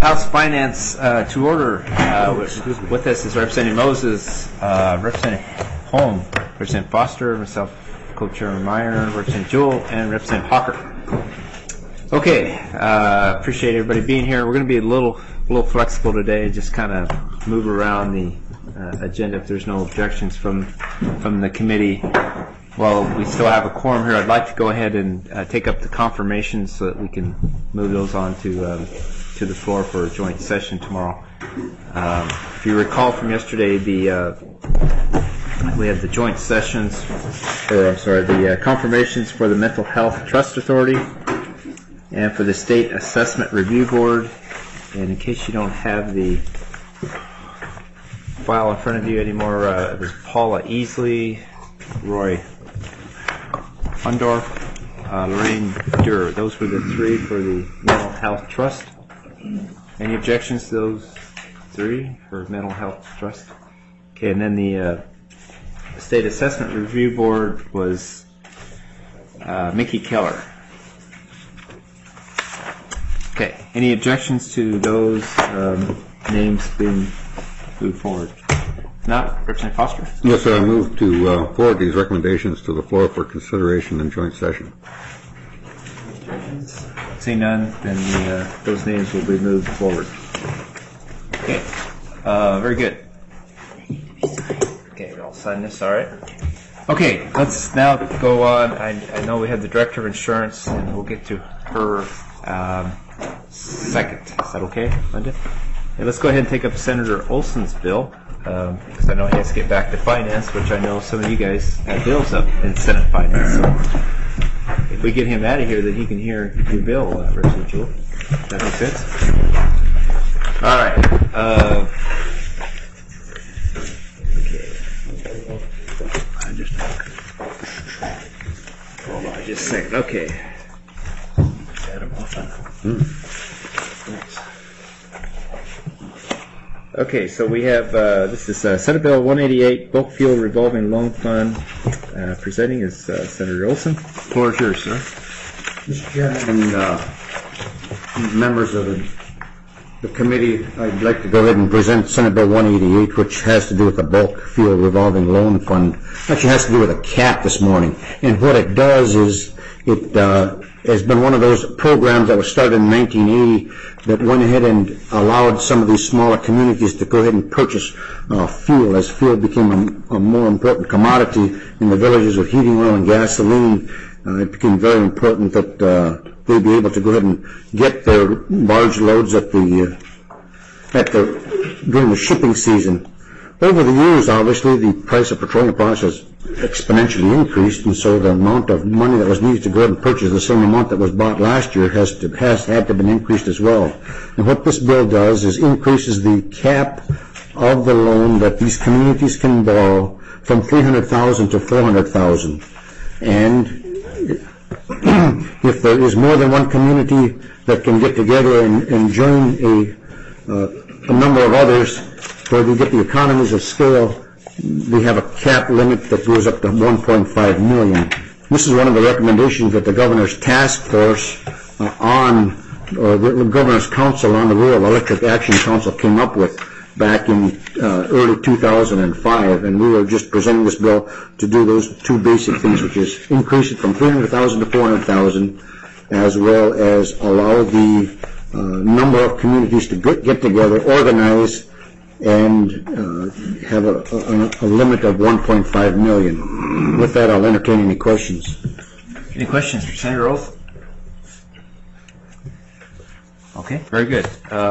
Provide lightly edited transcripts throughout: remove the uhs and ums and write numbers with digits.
House Finance to order. With us is Representative Moses, Representative Holm, Representative Foster, myself, Co-Chairman Meyer, Representative Jewell, and Representative Hawker. Okay, appreciate everybody being here. We're going to be a little flexible today, just kind of move around the agenda if there's no objections from the committee. While we still have a quorum here, I'd like to go ahead and take up the confirmations so that we can move those on to the floor for a joint session tomorrow. If you recall from yesterday, we had the joint sessions, the confirmations for the Mental Health Trust Authority and for the State Assessment Review Board. And in case you don't have the file in front of you anymore, it was Paula Easley, Roy Fundorf, Lorraine Durer. Those were the three for the Mental Health Trust. Any objections to those three for Mental Health Trust? Okay, and then the State Assessment Review Board was Mickey Keller. Okay, any objections to those names being moved forward? Not, Representative Foster? Yes, sir. I move to forward these recommendations to the floor for consideration in joint session. Seeing none, then those names will be moved forward. Okay, very good. Okay, I'll sign this, all right. Okay, let's now go on. I know we have the Director of Insurance, and we'll get to her second. Is that okay, Linda? Okay, let's go ahead and take up Senator Olson's bill, because I know he has to get back to finance, which I know some of you guys have bills up in Senate Finance. So if we get him out of here, then he can hear your bill, Representative Jewell. Does that make sense? All right. Hold on just a second. Okay. Okay, so we have, this is Senate Bill 188, Bulk Fuel Revolving Loan Fund. Presenting is Senator Olson. The floor is yours, sir. Mr. Chairman and members of the committee, I'd like to go ahead and present Senate Bill 188, which has to do with the Bulk Fuel Revolving Loan Fund. Actually has to do with a cap this morning. And what it does is it has been one of those programs that was started in 1980 that went ahead and allowed some of these smaller communities to go ahead and purchase fuel as fuel became a more important commodity in the villages with heating oil and gasoline. It became very important that they'd be able to go ahead and get their large loads during the shipping season. Over the years, obviously, the price of petroleum products has exponentially increased, and so the amount of money that was needed to go ahead and purchase the same amount that was bought last year has had to be increased as well. And what this bill does is increases the cap of the loan that these communities can borrow from $300,000 to $400,000. And if there is more than one community that can get together and join a number of others where we get the economies of scale, we have a cap limit that goes up to $1.5 million. This is one of the recommendations that the Governor's Task Force or the Governor's Council on the Rural Electric Action Council came up with back in early 2005, and we are just presenting this bill to do those two basic things, which is increase it from $300,000 to $400,000, as well as allow the number of communities to get together, organize, and have a limit of $1.5 million. With that, I'll entertain any questions. Any questions for Senator Olson? Okay, very good.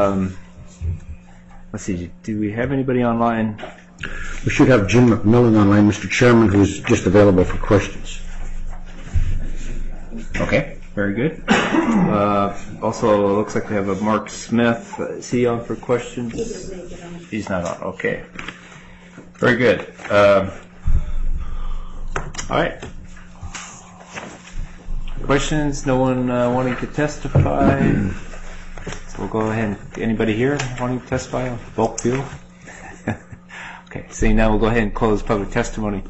Let's see, do we have anybody online? We should have Jim McMillan online, Mr. Chairman, who's just available for questions. Okay, very good. Also, it looks like we have a Mark Smith. Is he on for questions? He's not on. Okay. Very good. All right. Questions? No one wanting to testify? So we'll go ahead. Anybody here wanting to testify on bulk fuel? Okay. Seeing now, we'll go ahead and close public testimony.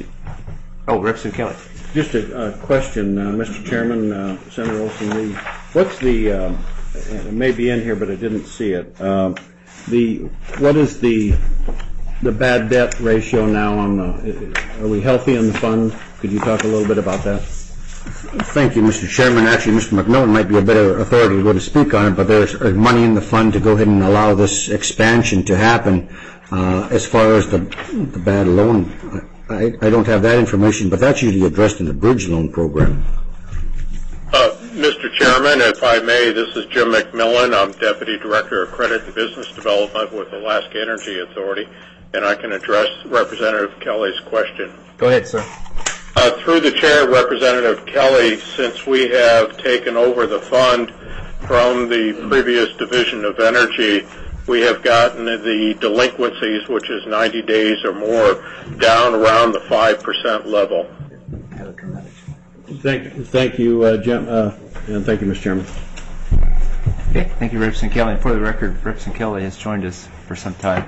Representative Kelly. Just a question, Mr. Chairman, Senator Olson. What's the, it may be in here, but I didn't see it. What is the bad debt ratio now on are we healthy in the fund? Could you talk a little bit about that? Thank you, Mr. Chairman. Actually, Mr. McMillan might be a better authority to go to speak on it, but there's money in the fund to go ahead and allow this expansion to happen. As far as the bad loan, I don't have that information, but that's usually addressed in the bridge loan program. Mr. Chairman, if I may, this is Jim McMillan. I'm Deputy Director of Credit and Business Development with Alaska Energy Authority, and I can address Representative Kelly's question. Go ahead, sir. Through the chair, Representative Kelly, since we have taken over the fund from the previous Division of Energy, we have gotten the delinquencies, which is 90 days or more, down around the 5% level. Thank you, Jim, and thank you, Mr. Chairman. Okay, thank you, Representative Kelly. And for the record, Representative Kelly has joined us for some time.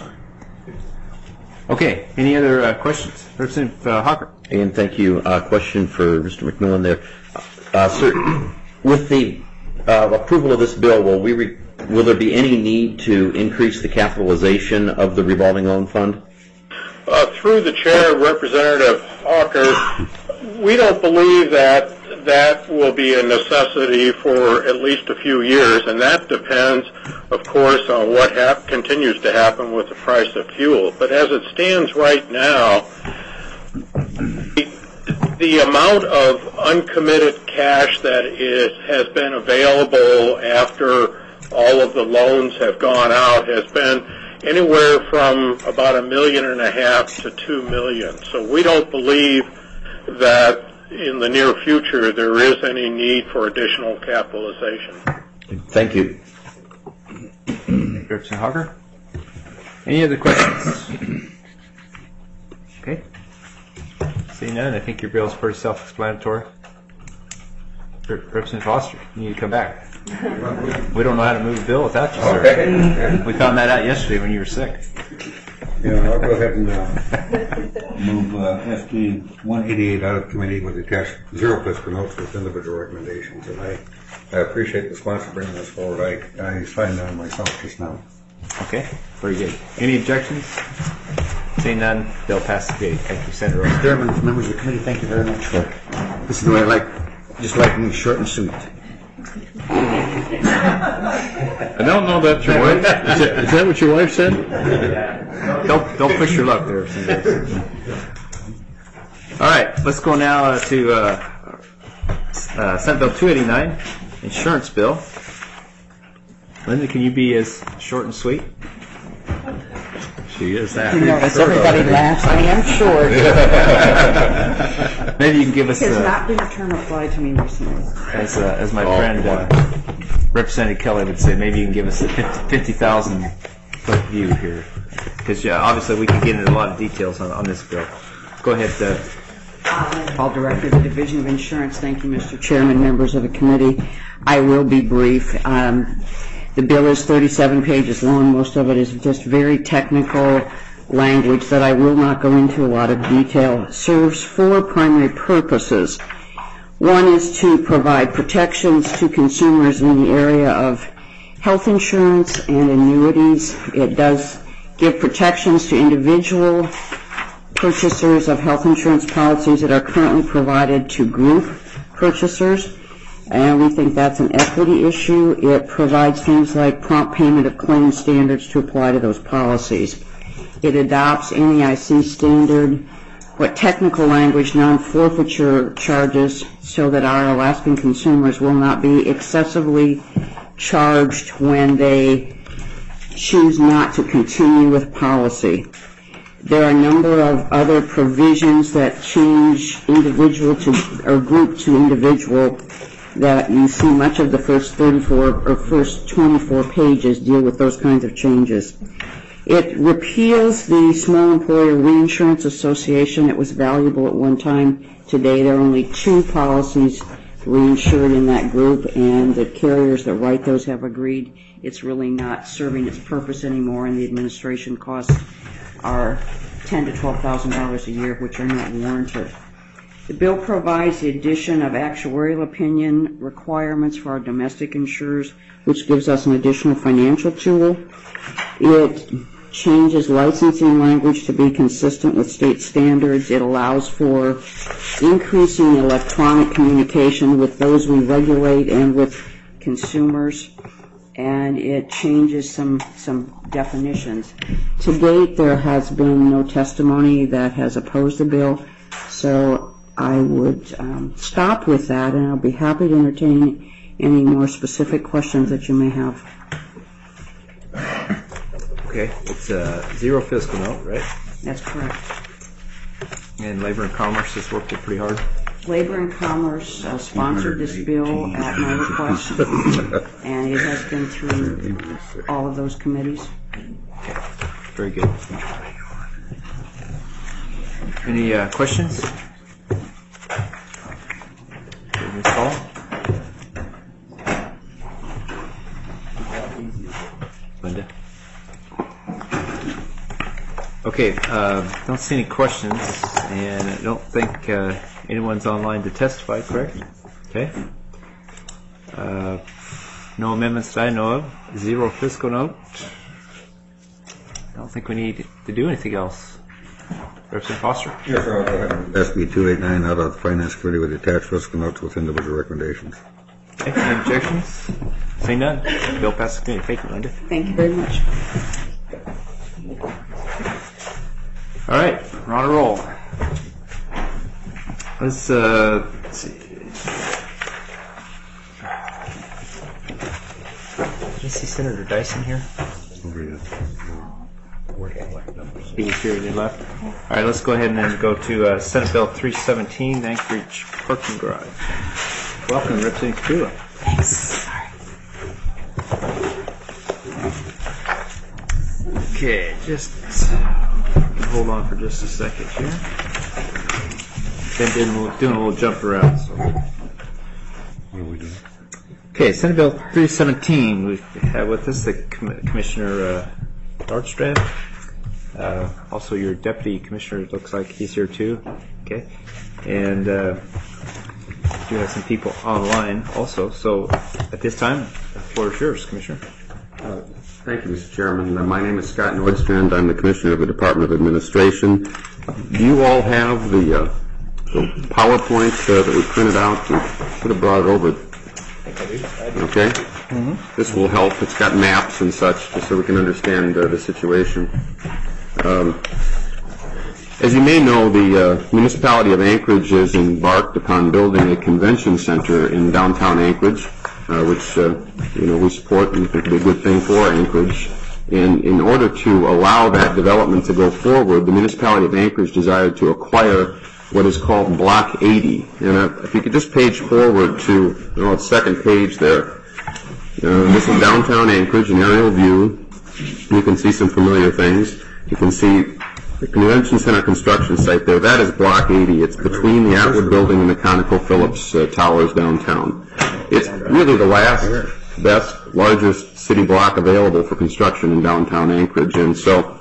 Okay, any other questions? Representative Hawker. And thank you. Question for Mr. McMillan there. Sir, with the approval of this bill, will there be any need to increase the capitalization of the revolving loan fund? Through the chair, Representative Hawker, we don't believe that will be a necessity for at least a few years, and that depends, of course, on what continues to happen with the price of fuel. But as it stands right now, the amount of uncommitted cash that has been available after all of the loans have gone out has been anywhere from about $1.5 million to $2 million. So we don't believe that in the near future there is any need for additional capitalization. Thank you. Representative Hawker. Any other questions? Okay. Seeing none, I think your bill is pretty self-explanatory. Representative Foster, you need to come back. We don't know how to move a bill without you, sir. Okay. We found that out yesterday when you were sick. Yeah, I'll go ahead and move FG 188 out of committee with attached 0 fiscal notes with individual recommendations. And I appreciate the sponsor bringing this forward. I signed on myself just now. Okay, very good. Any objections? Seeing none, bill passes the committee. Thank you, Senator Rose. Chairman, members of the committee, thank you very much for this. Is the way I like, just like me, short and sweet. I don't know that's your wife. Is that what your wife said? Don't push your luck there. All right, let's go now to Senate Bill 289, insurance bill. Linda, can you be as short and sweet? She is that. You notice everybody laughs. I am short. Maybe you can give us. Has not been a term applied to me recently. As my friend Representative Kelly would say, maybe you can give us a 50,000 foot view here, because obviously we can get into a lot of details on this bill. Go ahead. Paul, Director of the Division of Insurance. Thank you, Mr. Chairman, members of the committee. I will be brief. The bill is 37 pages long. Most of it is just very technical language that I will not go into a lot of detail. It serves 4 primary purposes. One is to provide protections to consumers in the area of health insurance and annuities. It does give protections to individual purchasers of health insurance policies that are currently provided to group purchasers. And we think that's an equity issue. It provides things like prompt payment of claim standards to apply to those policies. It adopts NAIC standard, what technical language, non-forfeiture charges, so that our Alaskan consumers will not be excessively charged when they choose not to continue with policy. There are a number of other provisions that change individual to or group to individual that you see. Much of the first 34 or first 24 pages deal with those kinds of changes. It repeals the Small Employer Reinsurance Association. It was valuable at one time. Today there are only 2 policies reinsured in that group, and the carriers that write those have agreed it's really not serving its purpose anymore, and the administration costs are $10,000 to $12,000 a year, which are not warranted. The bill provides the addition of actuarial opinion requirements for our domestic insurers, which gives us an additional financial tool. It changes licensing language to be consistent with state standards. It allows for increasing electronic communication with those we regulate and with consumers, and it changes some definitions. To date, there has been no testimony that has opposed the bill, so I would stop with that, and I'll be happy to entertain any more specific questions that you may have. Okay, it's zero fiscal note, right? That's correct. And Labor and Commerce has worked it pretty hard. Labor and Commerce sponsored this bill at my request, and it has been through all of those committees. Okay, very good. Any questions? Ms. Hall? Linda? Okay, don't see any questions, and I don't think anyone's online to testify, correct? Okay. No amendments that I know of. Zero fiscal note. I don't think we need to do anything else. Representative Foster? Yes, sir. I'll go ahead and SB 289 out of the Finance Committee with attached fiscal notes with individual recommendations. Okay, any objections? Seeing none. Bill passes committee. Thank you, Linda. Thank you very much. All right, we're on a roll. Let's see. Did you see Senator Dyson here? Over here. He was here and he left. All right, let's go ahead and then go to Senate Bill 317, Anchorage Parking Garage. Welcome, Representative Kapula. Thanks. Okay, just hold on for just a second here. Been doing a little jump around. So. What are we doing? Okay, Senate Bill 317. We have with us the Commissioner Nordstrand. Also, your Deputy Commissioner looks like he's here too. Okay, and we do have some people online also. So, at this time, the floor is yours, Commissioner. Thank you, Mr. Chairman. My name is Scott Nordstrand. I'm the Commissioner of the Department of Administration. Do you all have the PowerPoint that we printed out? We should have brought it over. I do. Okay. Mm-hmm. This will help. It's got maps and such, just so we can understand the situation. As you may know, the municipality of Anchorage has embarked upon building a convention center in downtown Anchorage, which we support and think would be a good thing for Anchorage. And in order to allow that development to go forward, the municipality of Anchorage desired to acquire what is called Block 80. And if you could just page forward to the second page there. This is downtown Anchorage, an aerial view. You can see some familiar things. You can see the Convention Center construction site there. That is Block 80. It's between the Atwood Building and the ConocoPhillips towers downtown. It's really the last, best, largest city block available for construction in downtown Anchorage. And so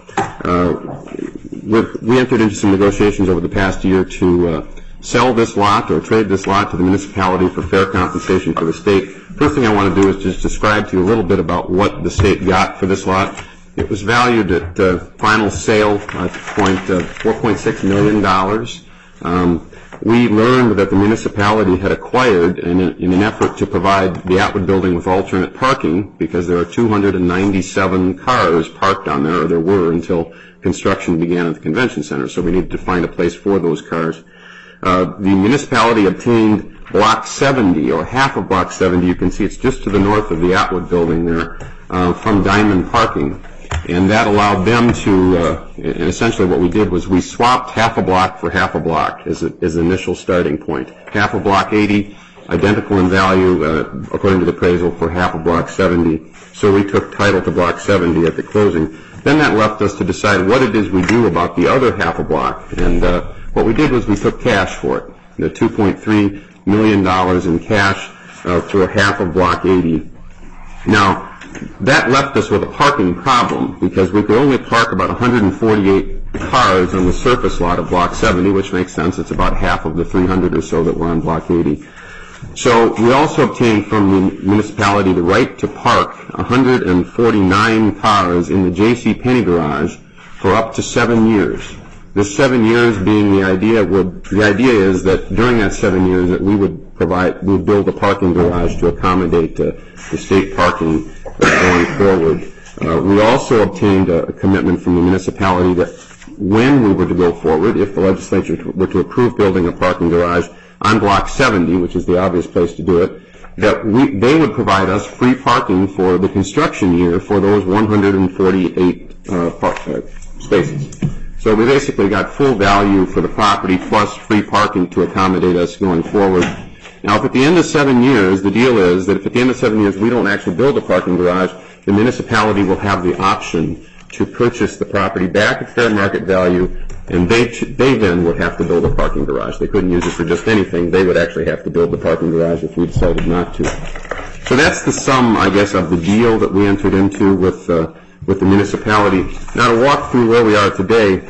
we entered into some negotiations over the past year to sell this lot or trade this lot to the municipality for fair compensation for the state. First thing I want to do is just describe to you a little bit about what the state got for this lot. It was valued at final sale point $4.6 million. We learned that the municipality had acquired, in an effort to provide the Atwood Building with alternate parking, because there are 297 cars parked on there, or there were until construction began at the convention center, so we needed to find a place for those cars. The municipality obtained Block 70, or half of Block 70. You can see it's just to the north of the Atwood Building there, from Diamond Parking. And that allowed them to, essentially what we did was we swapped half a block for half a block as the initial starting point. Half of Block 80, identical in value, according to the appraisal, for half of Block 70. So we took title to Block 70 at the closing. Then that left us to decide what it is we do about the other half a block. And what we did was we took cash for it, the $2.3 million in cash for half of Block 80. Now, that left us with a parking problem, because we could only park about 148 cars on the surface lot of Block 70, which makes sense. It's about half of the 300 or so that were on Block 80. So we also obtained from the municipality the right to park 149 cars in the J.C. Penney garage for up to 7 years. This 7 years being the idea is that during that 7 years that we would build a parking garage to accommodate the state parking going forward. We also obtained a commitment from the municipality that when we were to go forward, if the legislature were to approve building a parking garage on Block 70, which is the obvious place to do it, that they would provide us free parking for the construction year for those 148 spaces. So we basically got full value for the property plus free parking to accommodate us going forward. Now, if at the end of 7 years, the deal is that if at the end of 7 years we don't actually build a parking garage, the municipality will have the option to purchase the property back at fair market value, and they then would have to build a parking garage. They couldn't use it for just anything. They would actually have to build the parking garage if we decided not to. So that's the sum, I guess, of the deal that we entered into with the municipality. Now, to walk through where we are today,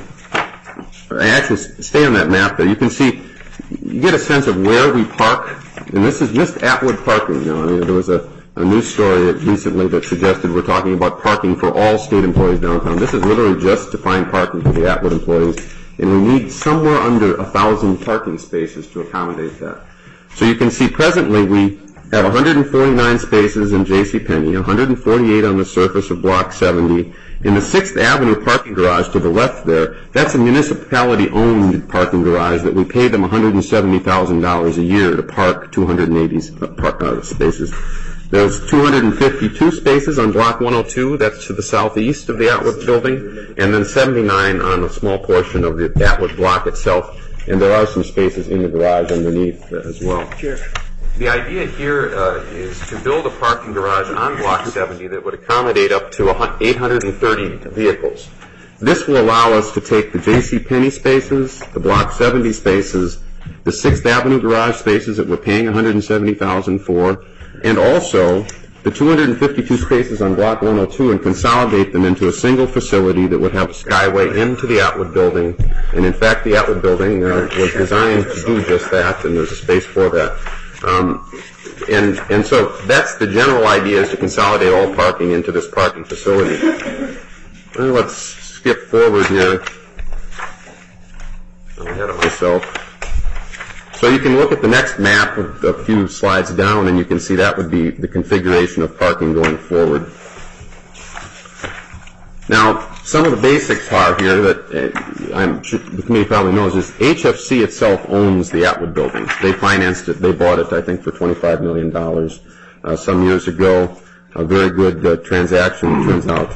I actually stay on that map there. You can see, you get a sense of where we park, and this is just Atwood parking now. I mean, there was a news story recently that suggested we're talking about parking for all state employees downtown. This is literally just to find parking for the Atwood employees, and we need somewhere under 1,000 parking spaces to accommodate that. So you can see presently we have 149 spaces in J.C. Penney, 148 on the surface of Block 70. In the 6th Avenue parking garage to the left there, that's a municipality-owned parking garage that we pay them $170,000 a year to park 280 spaces. There's 252 spaces on Block 102, that's to the southeast of the Atwood building, and then 79 on a small portion of the Atwood block itself, and there are some spaces in the garage underneath as well. Sure. The idea here is to build a parking garage on Block 70 that would accommodate up to 830 vehicles. This will allow us to take the J.C. Penney spaces, the Block 70 spaces, the 6th Avenue garage spaces that we're paying $170,000 for, and also the 252 spaces on Block 102 and consolidate them into a single facility that would have a skyway into the Atwood building. And in fact, the Atwood building was designed to do just that, and there's a space for that. And so that's the general idea, is to consolidate all parking into this parking facility. Let's skip forward here. I'm ahead of myself. So you can look at the next map a few slides down, and you can see that would be the configuration of parking going forward. Now, some of the basics are here that the committee probably knows is HFC itself owns the Atwood building. They financed it. They bought it, I think, for $25 million some years ago. A very good transaction, it turns out.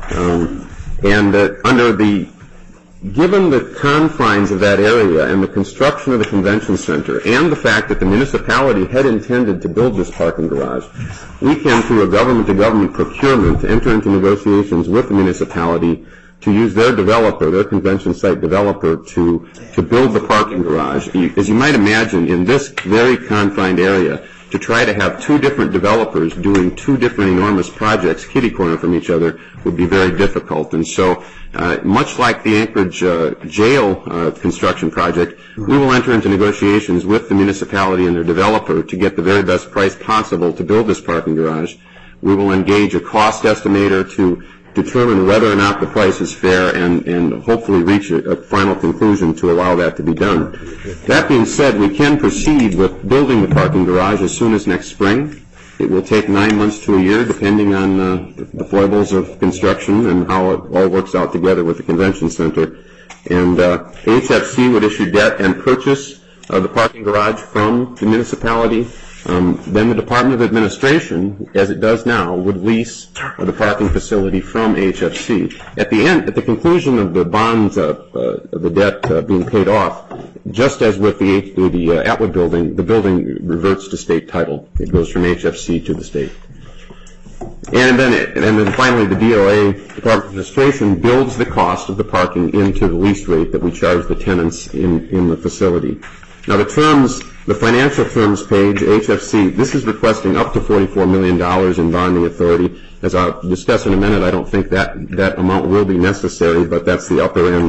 Given the confines of that area and the construction of the convention center and the fact that the municipality had intended to build this parking garage, we can, through a government-to-government procurement, enter into negotiations with the municipality to use their developer, their convention site developer, to build the parking garage. As you might imagine, in this very confined area, to try to have two different developers doing two different enormous projects kitty-corner from each other would be very difficult. And so, much like the Anchorage jail construction project, we will enter into negotiations with the municipality and their developer to get the very best price possible to build this parking garage. We will engage a cost estimator to determine whether or not the price is fair and hopefully reach a final conclusion to allow that to be done. That being said, we can proceed with building the parking garage as soon as next spring. It will take 9 months to a year, depending on the foibles of construction and how it all works out together with the convention center. And HFC would issue debt and purchase the parking garage from the municipality. Then the Department of Administration, as it does now, would lease the parking facility from HFC. At the conclusion of the bonds of the debt being paid off, just as with the Atwood building, the building reverts to state title. It goes from HFC to the state. And then finally, the DOA, Department of Administration, builds the cost of the parking into the lease rate that we charge the tenants in the facility. Now, the financial terms page, HFC, this is requesting up to $44 million in bonding authority. As I'll discuss in a minute, I don't think that amount will be necessary, but that's the upper end.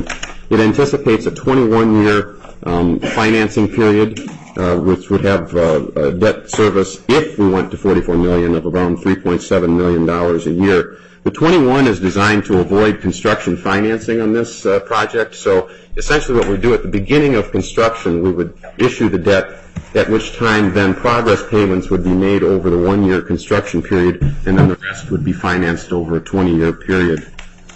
It anticipates a 21-year financing period, which would have debt service, if we went to $44 million, of around $3.7 million a year. The 21 is designed to avoid construction financing on this project. So essentially what we do at the beginning of construction, we would issue the debt, at which time then progress payments would be made over the 1-year construction period, and then the rest would be financed over a 20-year period.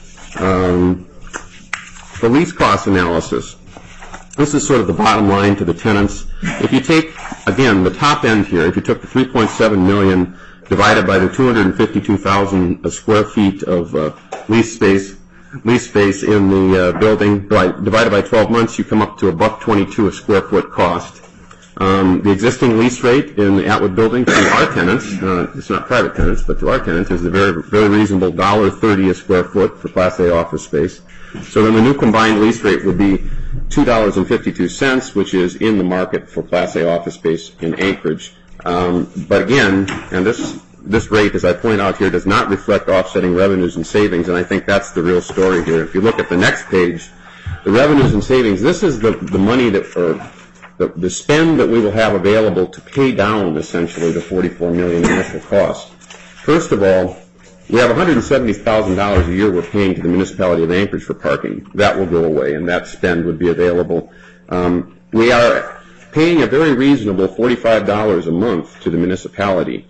The lease cost analysis. This is sort of the bottom line to the tenants. If you take, again, the top end here, if you took the $3.7 million divided by the 252,000 square feet of lease space in the building, divided by 12 months, you come up to $1.22 a square foot cost. The existing lease rate in the Atwood building to our tenants, it's not private tenants, but to our tenants, is a very, very reasonable $1.30 a square foot for Class A office space. So then the new combined lease rate would be $2.52, which is in the market for Class A office space in Anchorage. But again, and this rate, as I point out here, does not reflect offsetting revenues and savings, and I think that's the real story here. If you look at the next page, the revenues and savings, this is the money that, or the spend that we will have available to pay down, essentially, the $44 million initial cost. First of all, we have $170,000 a year we're paying to the municipality of Anchorage for parking. That will go away, and that spend would be available. We are paying a very reasonable $45 a month to the municipality.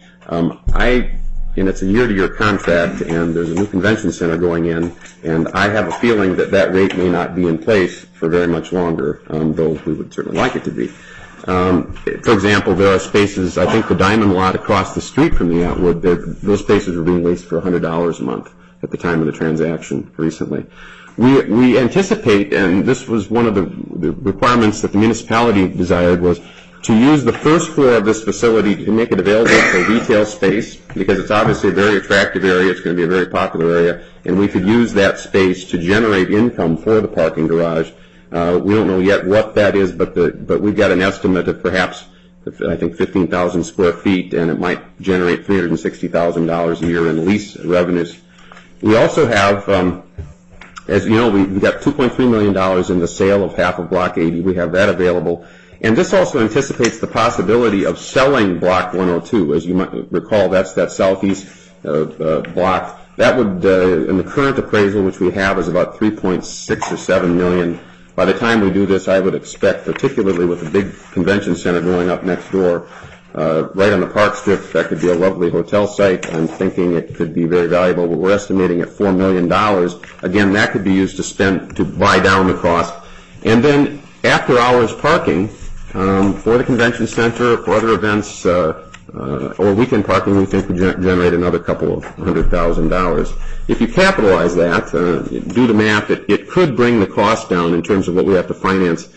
And it's a year-to-year contract, and there's a new convention center going in, and I have a feeling that that rate may not be in place for very much longer, though we would certainly like it to be. For example, there are spaces, I think the Diamond lot across the street from the Atwood, those spaces were being leased for $100 a month at the time of the transaction recently. We anticipate, and this was one of the requirements that the municipality desired, was to use the first floor of this facility to make it available for retail space, because it's obviously a very attractive area, it's going to be a very popular area, and we could use that space to generate income for the parking garage. We don't know yet what that is, but we've got an estimate of perhaps, I think, 15,000 square feet, and it might generate $360,000 a year in lease revenues. We also have, as you know, we've got $2.3 million in the sale of half of Block 80. We have that available. And this also anticipates the possibility of selling Block 102. As you might recall, that's that southeast block. That would, in the current appraisal, which we have, is about $3.6 or $7 million. By the time we do this, I would expect, particularly with the big convention center going up next door, right on the Park Strip, that could be a lovely hotel site. I'm thinking it could be very valuable, but we're estimating at $4 million. Again, that could be used to buy down the cost. And then after-hours parking for the convention center, for other events, or weekend parking, we think would generate another couple of $100,000. If you capitalize that, do the math, it could bring the cost down in terms of what we have to finance,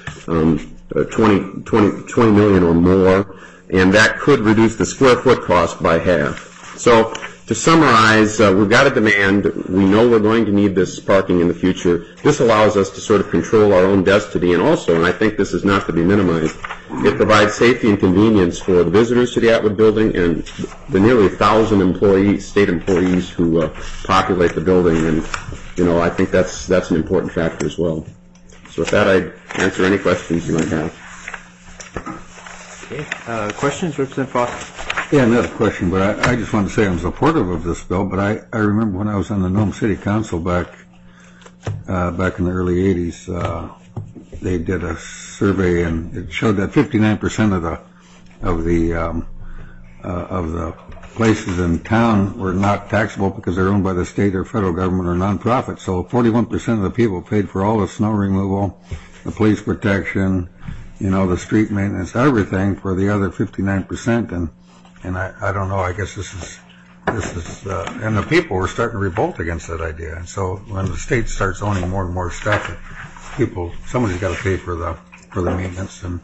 20 million or more, and that could reduce the square foot cost by half. So to summarize, we've got a demand. We know we're going to need this parking in the future. This allows us to sort of control our own destiny, and also, and I think this is not to be minimized, it provides safety and convenience for the visitors to the Atwood building and the nearly 1,000 employees, state employees who populate the building, and I think that's an important factor as well. So with that, I'd answer any questions you might have. Okay. Questions, Representative Foster? Yeah, another question, but I just want to say I'm supportive of this bill, but I remember when I was on the Nome City Council back in the early 80s, they did a survey, and it showed that 59% of the places in town were not taxable because they're owned by the state or federal government or nonprofit. So 41% of the people paid for all the snow removal, the police protection, the street maintenance, everything for the other 59%. And I don't know. I guess this is and the people were starting to revolt against that idea. And so when the state starts owning more and more stuff, somebody's got to pay for the maintenance, and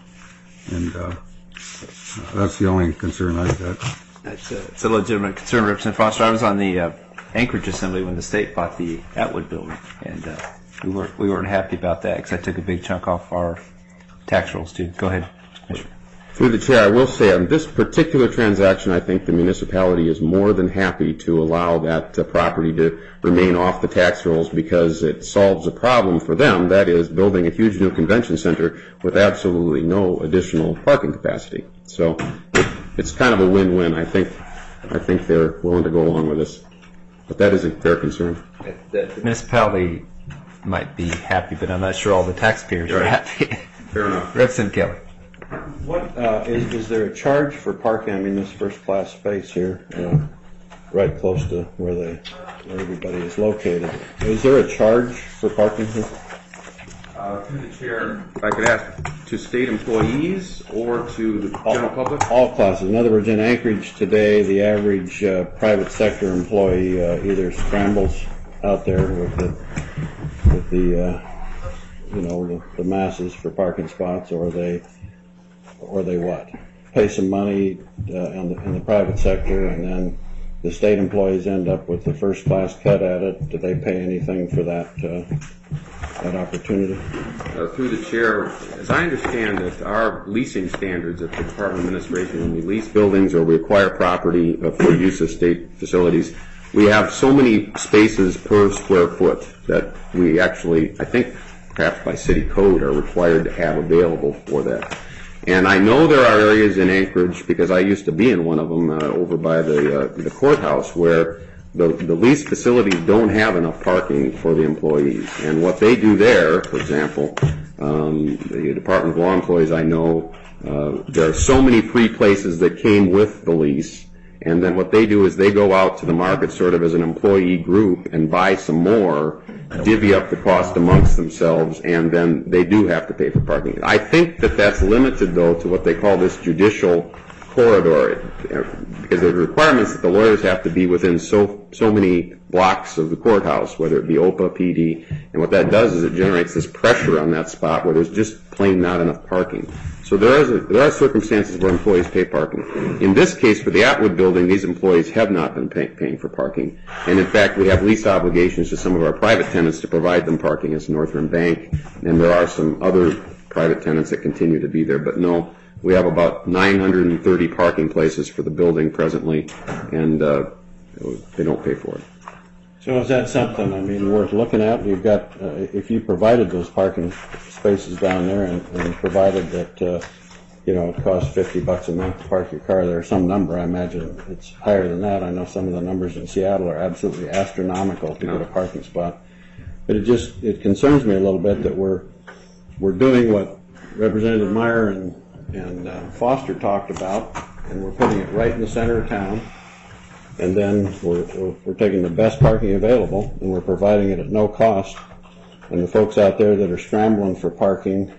that's the only concern I've got. It's a legitimate concern, Representative Foster. I was on the Anchorage Assembly when the state bought the Atwood building, and we weren't happy about that because I took a big chunk off our tax rolls too. Go ahead, Commissioner. Through the chair, I will say on this particular transaction, I think the municipality is more than happy to allow that property to remain off the tax rolls because it solves a problem for them, that is building a huge new convention center with absolutely no additional parking capacity. So it's kind of a win-win. I think they're willing to go along with this. But that is a fair concern. The municipality might be happy, but I'm not sure all the taxpayers are happy. Fair enough. Representative Kelly. What is there a charge for parking? I mean, this first-class space here, right close to where everybody is located. Is there a charge for parking here? Through the chair, if I could ask, to state employees or to the general public? All classes. In other words, in Anchorage today, the average private sector employee either scrambles out there with the masses for parking spots, or they what? Pay some money in the private sector, and then the state employees end up with the first class cut at it. Do they pay anything for that opportunity? Through the chair, as I understand it, our leasing standards at the Department of Administration, when we lease buildings or we acquire property for use of state facilities, we have so many spaces per square foot that we actually, I think, perhaps by city code, are required to have available for that. And I know there are areas in Anchorage, because I used to be in one of them over by the courthouse, where the lease facilities don't have enough parking for the employees. And what they do there, for example, the Department of Law employees I know, there are so many free places that came with the lease. And then what they do is they go out to the market sort of as an employee group and buy some more, divvy up the cost amongst themselves, and then they do have to pay for parking. I think that that's limited, though, to what they call this judicial corridor, because the requirements that the lawyers have to be within so many blocks of the courthouse, whether it be OPA, PD, and what that does is it generates this pressure on that spot where there's just plain not enough parking. So there are circumstances where employees pay parking. In this case, for the Atwood building, these employees have not been paying for parking. And in fact, we have lease obligations to some of our private tenants to provide them parking as Northern Bank, and there are some other private tenants that continue to be there. But no, we have about 930 parking places for the building presently, and they don't pay for it. So is that something, I mean, worth looking at? You've got, if you provided those parking spaces down there and provided that, it costs $50 a month to park your car there, some number, I imagine it's higher than that. I know some of the numbers in Seattle are absolutely astronomical to get a parking spot. But it concerns me a little bit that we're doing what Representative Meyer and Foster talked about, and we're putting it right in the center of town. And then we're taking the best parking available, and we're providing it at no cost. And the folks out there that are scrambling for parking,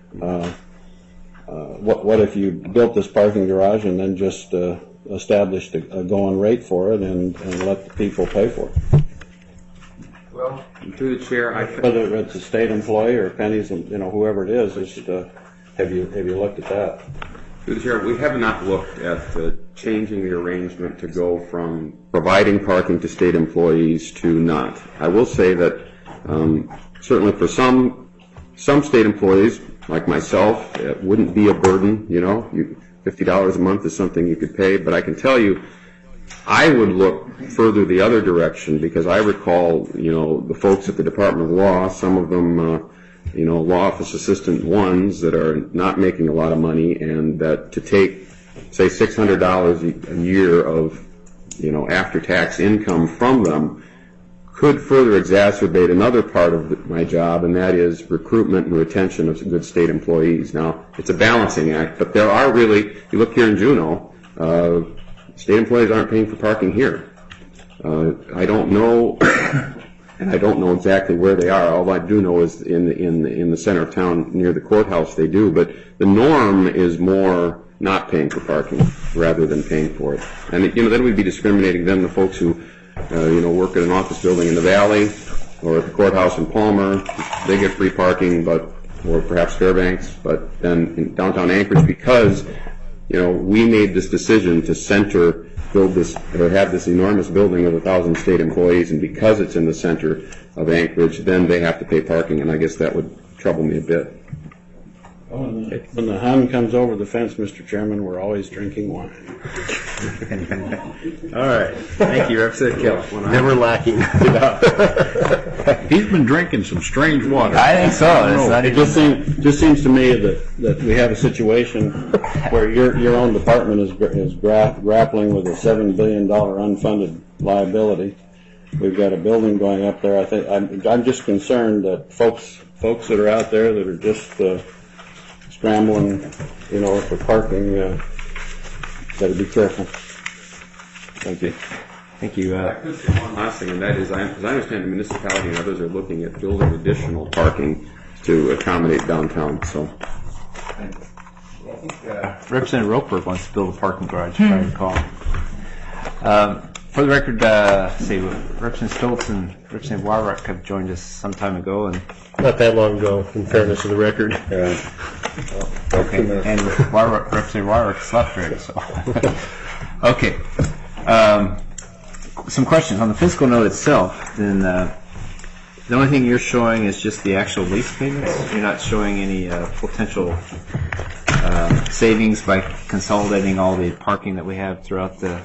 what if you built this parking garage and then just established a going rate for it and let the people pay for it? Well, through the chair, whether it's a state employee or pennies, whoever it is, have you looked at that? Through the chair, we have not looked at changing the arrangement to go from providing parking to state employees to not. I will say that certainly for some state employees, like myself, it wouldn't be a burden. $50 a month is something you could pay. But I can tell you, I would look further the other direction, because I recall, the folks at the Department of Law, some of them, law office assistant ones that are not making a lot of money, and that to take, say, $600 a year of, after-tax income from them could further exacerbate another part of my job, and that is recruitment and retention of good state employees. Now, it's a balancing act, but there are really, you look here in Juneau, state employees aren't paying for parking here. I don't know. And I don't know exactly where they are. All I do know is in the center of town near the courthouse they do. But the norm is more not paying for parking rather than paying for it. And then we'd be discriminating then the folks who work at an office building in the Valley or at the courthouse in Palmer. They get free parking, or perhaps Fairbanks. But then in downtown Anchorage, because we made this decision to build this, or have this enormous building of 1,000 state employees, and because it's in the center of Anchorage, then they have to pay parking, and I guess that would trouble me a bit. When the Hun comes over the fence, Mr. Chairman, we're always drinking wine. All right. Thank you, Representative Kell. Never lacking. He's been drinking some strange water. I think so. It's not It just seems to me that we have a situation where your own department is grappling with a $7 billion unfunded liability. We've got a building going up there. I think I'm just concerned that folks that are out there that are just scrambling, for parking, got to be careful. Thank you. Thank you. I could say one last thing, and that is, as I understand, the municipality and others are looking at building additional parking to accommodate downtown. So, I think Representative Roper wants to build a parking garage, if I recall. For the record, Representative Stoltz and Representative Warwick have joined us some time ago, and Not that long ago, in fairness to the record. okay, and Representative Warwick slept through, so okay. Some questions on the fiscal note itself. Then the only thing you're showing is just the actual lease payments. You're not showing any potential savings by consolidating all the parking that we have throughout the.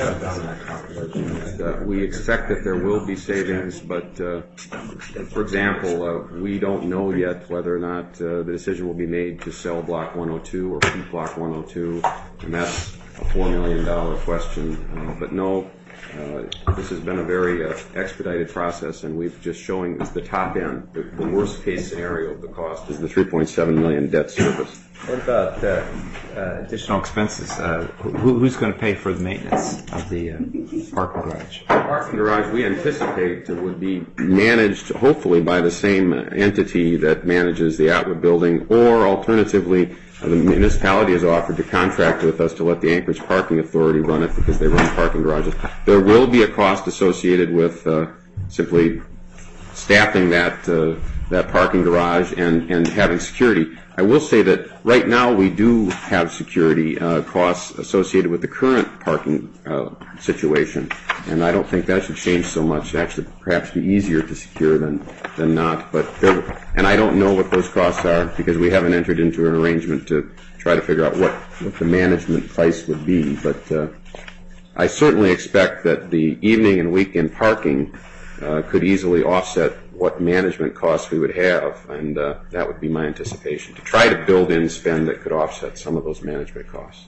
we expect that there will be savings, but for example, we don't know yet whether or not the decision will be made to sell Block 102 or keep Block 102, and that's a $4 million question. But no. This has been a very expedited process, and we've just showing the top end. The worst case scenario of the cost is the $3.7 million debt service. What about additional expenses? Who's going to pay for the maintenance of the parking garage? The parking garage we anticipate would be managed hopefully by the same entity that manages the Atwood building, or alternatively, the municipality has offered to contract with us to let the Anchorage Parking Authority run it because they run parking garages. There will be a cost associated with simply staffing that parking garage and having security. I will say that right now we do have security costs associated with the current parking situation, and I don't think that should change so much. Actually, perhaps be easier to secure than not. And I don't know what those costs are because we haven't entered into an arrangement to try to figure out what the management price would be. But I certainly expect that the evening and weekend parking could easily offset what management costs we would have, and that would be my anticipation, to try to build in spend that could offset some of those management costs.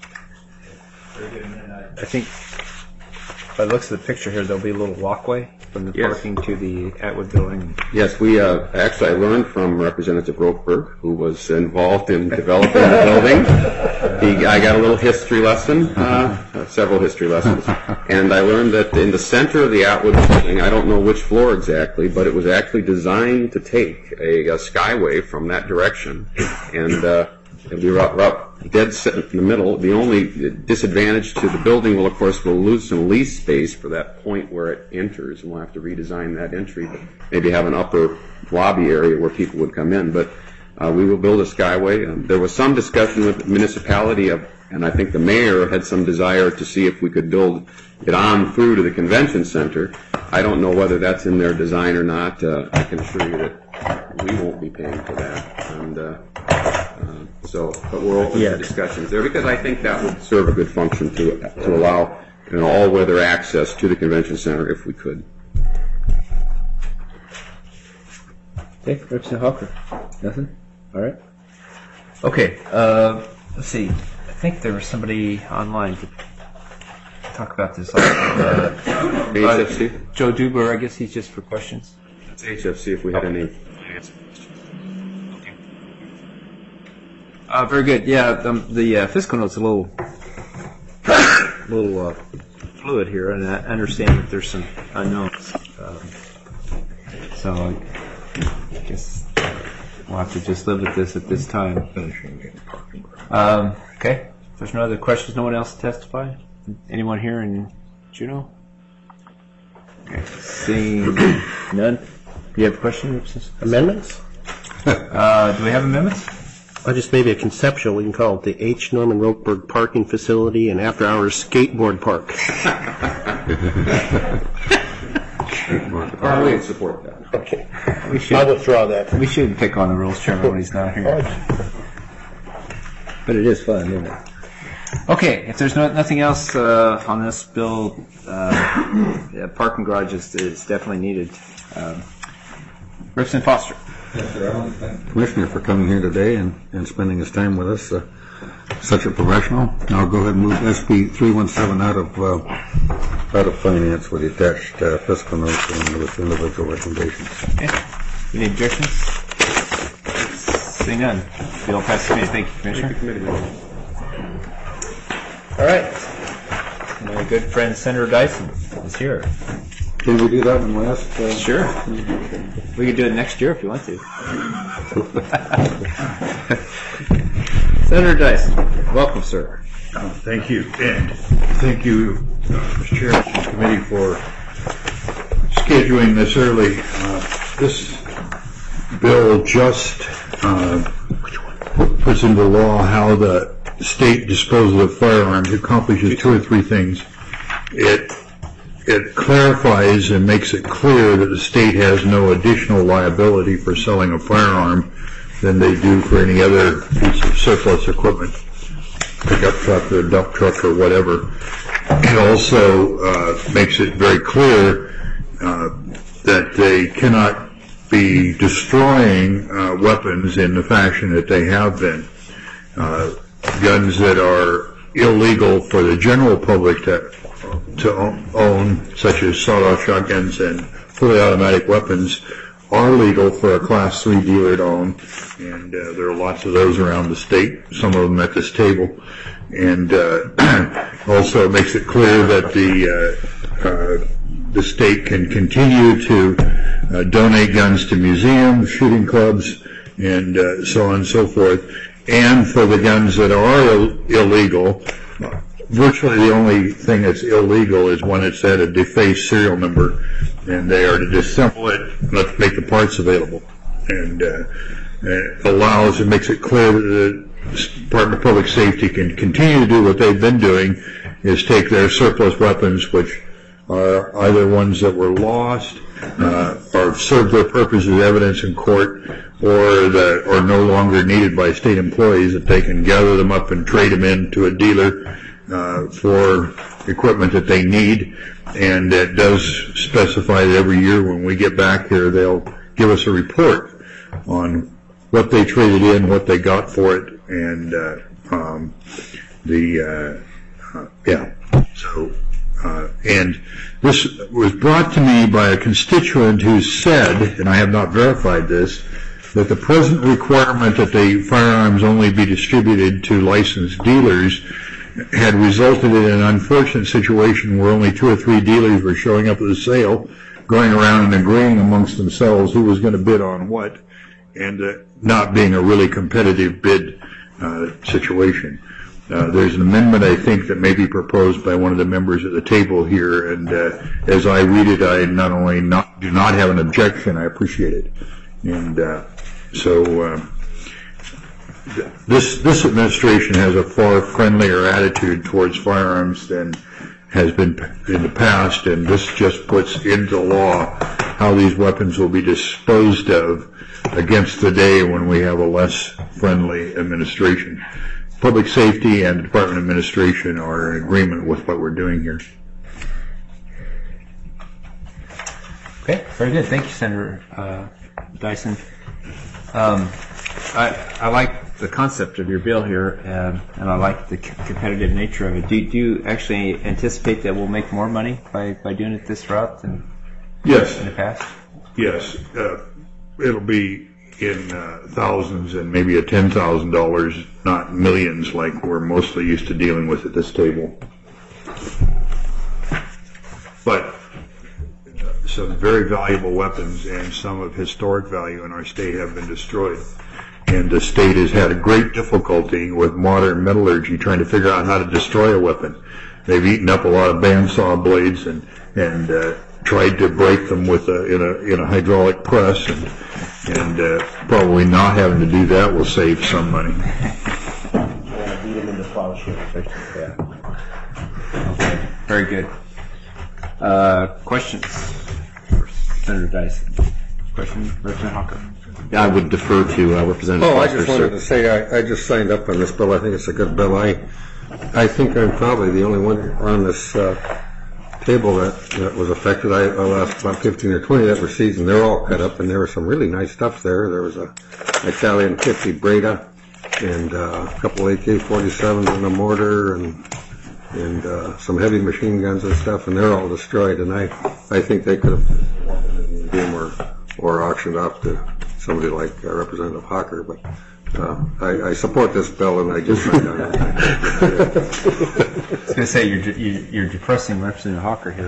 I think by the looks of the picture here, there'll be a little walkway from the parking to the Atwood building. Yes, we actually I learned from Representative Rokeberg, who was involved in developing the building. I got a little history lesson, several history lessons, and I learned that in the center of the Atwood building, I don't know which floor exactly, but it was actually designed to take a skyway from that direction, and it'll be dead set in the middle. The only disadvantage to the building will, of course, we'll lose some lease space for that point where it enters, and we'll have to redesign that entry, but maybe have an upper lobby area where people would come in. But we will build a skyway. There was some discussion with the municipality, and I think the mayor had some desire to see if we could build it on through to the convention center. I don't know whether that's in their design or not. I can assure you that we won't be paying for that. And but we're open to discussions there because I think that would serve a good function to allow all-weather access to the convention center if we could. Okay, Representative Hawker. Nothing? All right. Okay, let's see. I think there was somebody online to talk about this. HFC? Joe Duber, I guess he's just for questions. That's HFC if we had any. Very good. Yeah, the fiscal note's a little fluid here, and I understand that there's some unknowns. So I guess we'll have to just live with this at this time. Okay. If there's no other questions, no one else to testify? Anyone here in Juneau? Okay. Seeing none. Do you have a question? Amendments? Do we have amendments? Just maybe a conceptual. We can call it the H. Norman Rokeberg Parking Facility and After Hours Skateboard Park. I would support that. Okay. I'll withdraw that. We shouldn't pick on the rules chairman when he's not here. But it is fun, isn't it? Okay, if there's nothing else on this bill, parking garage is definitely needed. Representative Foster. Yes, sir. I want to thank the Commissioner for coming here today and spending his time with us. Such a professional. I'll go ahead and move SB 317 out of finance with the attached fiscal notes and with individual recommendations. Okay. Any objections? Seeing none. Bill passes committee. Thank you, Commissioner. All right. My good friend Senator Dyson is here. Can we do that one last? Sure. We could do it next year if you want to. Senator Dyson, welcome, sir. Thank you, and thank you, Mr. Chair of the committee, for scheduling this early. This bill just puts into law how the state disposes of firearms. It accomplishes two or three things. It clarifies and makes it clear that the state has no additional liability for selling a firearm than they do for any other piece of surplus equipment, pickup truck or dump truck or whatever. It also makes it very clear that they cannot be destroying weapons in the fashion that they have been. Guns that are illegal for the general public to own, such as sawed-off shotguns and fully automatic weapons, are legal for a Class 3 dealer to own, and there are lots of those around the state, some of them at this table. And also it makes it clear that the state can continue to donate guns to museums, shooting clubs, and so on and so forth. And for the guns that are illegal, virtually the only thing that's illegal is when it's at a defaced serial number, and they are to disassemble it and make the parts available. And it makes it clear that the Department of Public Safety can continue to do what they've been doing, is take their surplus weapons, which are either ones that were lost, or served their purpose as evidence in court, or that are no longer needed by state employees, that they can gather them up and trade them in to a dealer for equipment that they need. And it does specify that every year when we get back here, they'll give us a report on what they traded in, what they got for it, and and this was brought to me by a constituent who said, and I have not verified this, that the present requirement that the firearms only be distributed to licensed dealers had resulted in an unfortunate situation where only 2 or 3 dealers were showing up at the sale, going around and agreeing amongst themselves who was going to bid on what, and not being a really competitive bid situation. There's an amendment, I think, that may be proposed by one of the members at the table here, and as I read it, I not only do not have an objection, I appreciate it. And this administration has a far friendlier attitude towards firearms than has been in the past, and this just puts into law how these weapons will be disposed of against the day when we have a less friendly administration. Public Safety and the Department of Administration are in agreement with what we're doing here. Okay, very good. Thank you, Senator Dyson. I like the concept of your bill here, and I like the competitive nature of it. Do you actually anticipate that we'll make more money by doing it this route than in the past? Yes. It'll be in thousands and maybe $10,000, not millions like we're mostly used to dealing with at this table. But some very valuable weapons and some of historic value in our state have been destroyed. And the state has had a great difficulty with modern metallurgy trying to figure out how to destroy a weapon. They've eaten up a lot of bandsaw blades and tried to break them with in a hydraulic press, and probably not having to do that will save some money. Beat them into plowshares. Yeah. Okay. Very good. Questions for Senator Dyson? Question, Representative Hawker. I would defer to Representative Oh, I Foster, just sir. wanted to say, I just signed up on this bill. I think it's a good bill. I think I'm probably the only one on this table that was affected. I lost about 15 or 20 that were seized, and they're all cut up, and there was some really nice stuff there. There was a Italian 50 Breda and a couple AK-47s and a mortar and some heavy machine guns and stuff, and they're all destroyed. And I think they could have been or auctioned off to somebody like Representative Hawker, but I support this bill, and I just signed on it. I was going to say, you're depressing Representative Hawker here.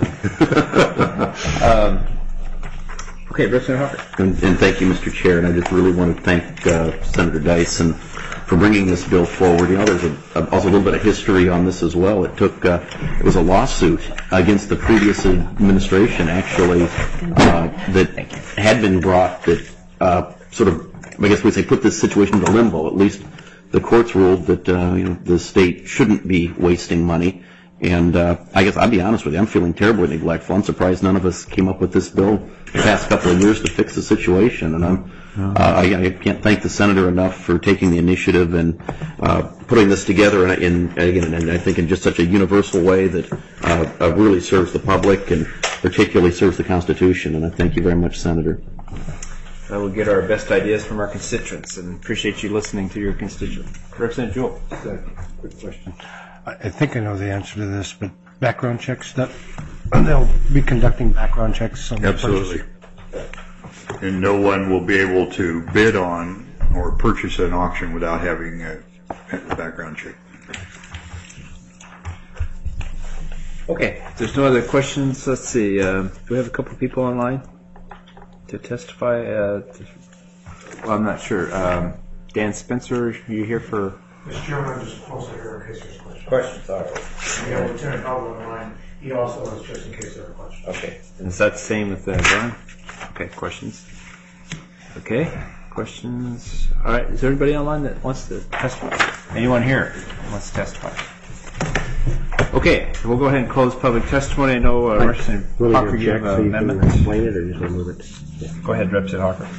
Okay, Representative Hawker. And thank you, Mr. Chair. And I just really want to thank Senator Dyson for bringing this bill forward. You know, there's also a little bit of history on this as well. It was a lawsuit against the previous administration, actually, that had been brought that sort of, I guess we'd say, put this situation into limbo. At least the courts ruled that the state shouldn't be wasting money. And I guess I'll be honest with you, I'm feeling terribly neglectful. I'm surprised none of us came up with this bill the past couple of years to fix the situation. And I can't thank the senator enough for taking the initiative and putting this together and I think in just such a universal way that really serves the public and particularly serves the Constitution. And I thank you very much, Senator. We'll get our best ideas from our constituents, and appreciate you listening to your constituents. Representative Jewell. Quick question. I think I know the answer to this, but background checks, they'll be conducting background checks on the Absolutely. And no one will be able to bid on or purchase an auction without having a background check. Okay, if there's no other questions, let's see. Do we have a couple of people online to testify? Well, I'm not sure. Dan Spencer, are you here for... Mr. Chairman, I'm just supposed to hear in case there's questions. Questions, all right. We have Lieutenant Howell on the line. He also was just in case there are questions. Okay. And is that the same with Brian? Okay, questions. Okay, questions. All right, is there anybody online that wants to testify? Anyone here wants to testify? Okay, so we'll go ahead and close public testimony. I know, Representative Hawker, you have an amendment. Explain it, or you can move it? Yeah. Go ahead, Representative Hawker.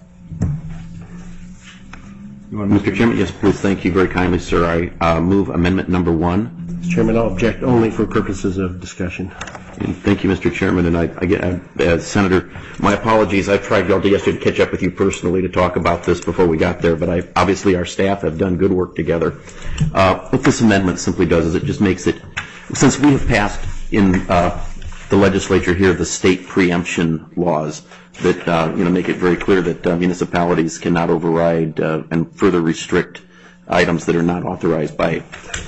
Mr. Chairman, yes, please. Thank you very kindly, sir. I move amendment number 1. Mr. Chairman, I'll object only for purposes of discussion. And thank you, Mr. Chairman. And Senator, my apologies. I tried all day yesterday to catch up with you personally to talk about this before we got there, but obviously our staff have done good work together. What this amendment simply does is it just makes it, since we have passed in the legislature here the state preemption laws that make it very clear that municipalities cannot override and further restrict items that are not authorized by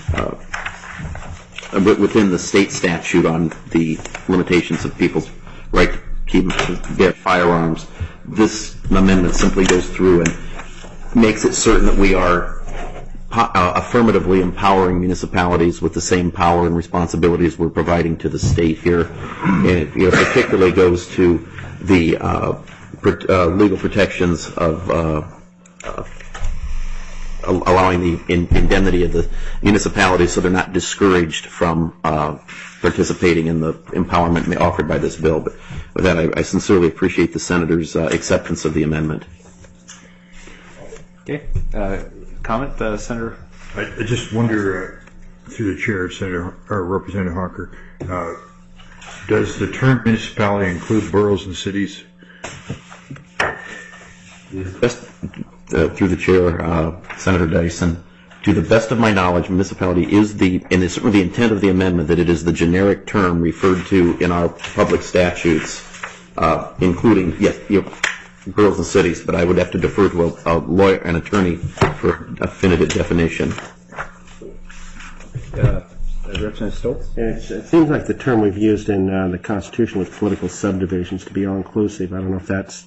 within the state statute on the limitations of people's right to keep their firearms. This amendment simply goes through and makes it certain that we are affirmatively empowering municipalities with the same power and responsibilities we're providing to the state here. And it particularly goes to the legal protections of allowing the indemnity of the municipalities so they're not discouraged from participating in the empowerment offered by this bill. But with that, I sincerely appreciate the Senator's acceptance of the amendment. Okay. Comment, Senator? I just wonder, through the chair, Senator or Representative Hawker, does the term municipality include boroughs and cities? Through the chair, Senator Dyson, to the best of my knowledge, municipality is and it's certainly the intent of the amendment that it is the generic term referred to in our public statutes, including, yes, boroughs and cities, but I would have to defer to a lawyer, an attorney, for a definitive definition. Representative Stoltz? It seems like the term we've used in the Constitution with political subdivisions to be all-inclusive. I don't know if that's...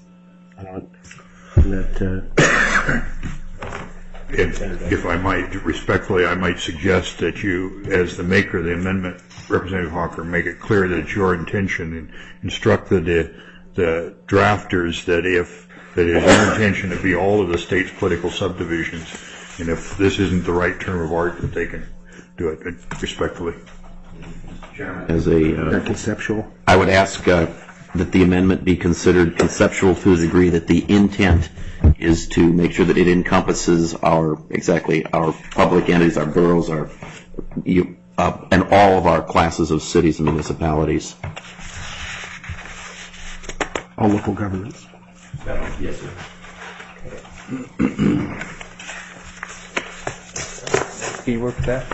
If I might, respectfully, I might suggest that you, as the maker of the amendment, Representative Hawker, make it clear that it's your intention and instruct the drafters that it is your intention to be all of the state's political subdivisions, and if this isn't the right term of art, that they can do it respectfully. As a conceptual, I would ask that the amendment be considered conceptual to the degree that the intent is to make sure that it encompasses our public entities, our boroughs, and all of our classes of cities and municipalities. All local governments. Yes, sir. Can you work with that?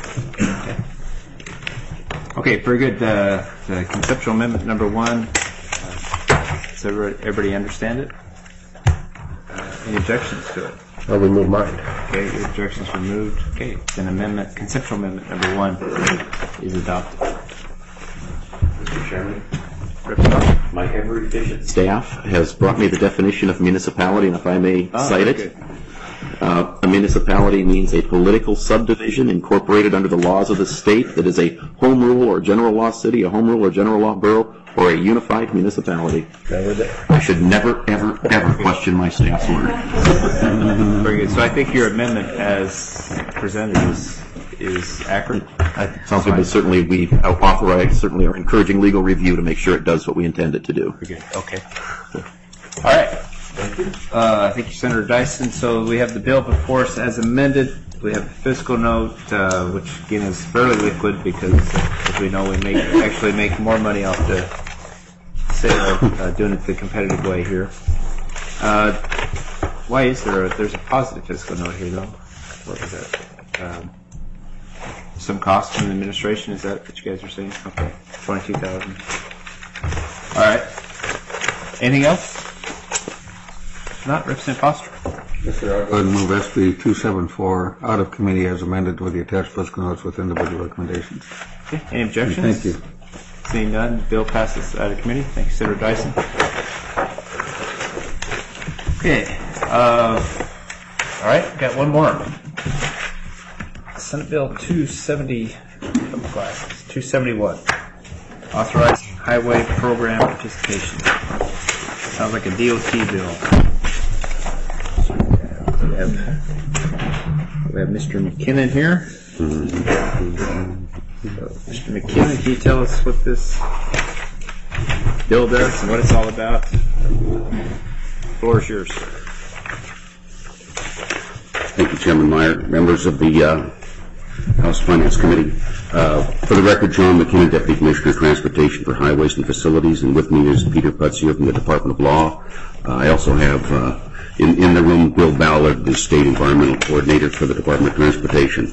Okay, very good. The conceptual amendment number 1. Does everybody understand it? Any objections to it? I'll remove mine. Okay, your objections removed. Okay, then conceptual amendment number 1 is adopted. Mr. Chairman, my ever-efficient staff has brought me the definition of municipality, and if I may cite it. A municipality means a political subdivision incorporated under the laws of the state that is a home rule or general law city, a home rule or general law borough, or a unified municipality. I should never, ever, ever question my staff's word. Very good. So I think your amendment as presented is accurate. Sounds good, but certainly we certainly are encouraging legal review to make sure it does what we intend it to do. Very good. Okay. All right. Thank you. Thank you, Senator Dyson. So we have the bill before us as amended. We have a fiscal note, which again is fairly liquid because, as we know, we actually make more money off the sale doing it the competitive way here. Why is there's a positive fiscal note here though? What was that? Some cost from the administration. Is that what you guys are saying? Okay, $22,000. All right. Anything else? Not Representative Foster. Yes, sir. I'll go ahead and move SB 274 out of committee as amended with the attached fiscal notes with individual recommendations. Okay. Any objections? Thank you. Seeing none, bill passes out of committee. Thank you, Senator Dyson. Okay. All right. Got one more. Senate Bill 271. Authorizing highway program participation. Sounds like a DOT bill. We have Mr. McKinnon here. Mr. McKinnon, can you tell us what this bill does and what it's all about? The floor is yours, sir. Thank you, Chairman Meyer, members of the House Finance Committee. For the record, John McKinnon, Deputy Commissioner of Transportation for Highways and Facilities, and with me is Peter Putzier from the Department of Law. I also have in the room Bill Ballard, the State Environmental Coordinator for the Department of Transportation.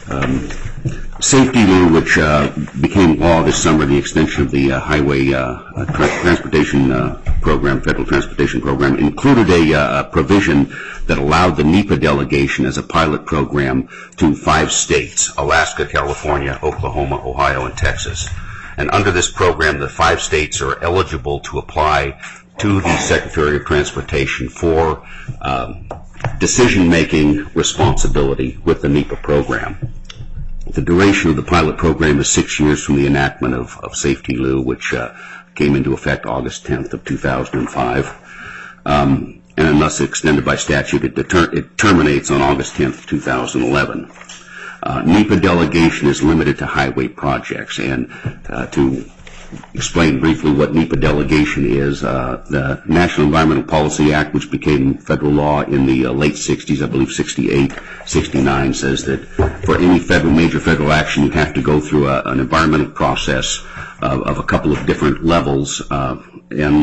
Safety Law, which became law this summer, the extension of the Highway Transportation Program, Federal Transportation Program, included a provision that allowed the NEPA delegation as a pilot program to 5 states, Alaska, California, Oklahoma, Ohio, and Texas. And under this program, the 5 states are eligible to apply to the Secretary of Transportation for decision-making responsibility with the NEPA program. The duration of the pilot program is 6 years from the enactment of Safety Law, which came into effect August 10th of 2005, and unless extended by statute, it terminates on August 10th, 2011. NEPA delegation is limited to highway projects, and to explain briefly what NEPA delegation is, the National Environmental Policy Act, which became federal law in the late 60s, I believe 68, 69, says that for any major federal action, you have to go through an environmental process of a couple of different levels and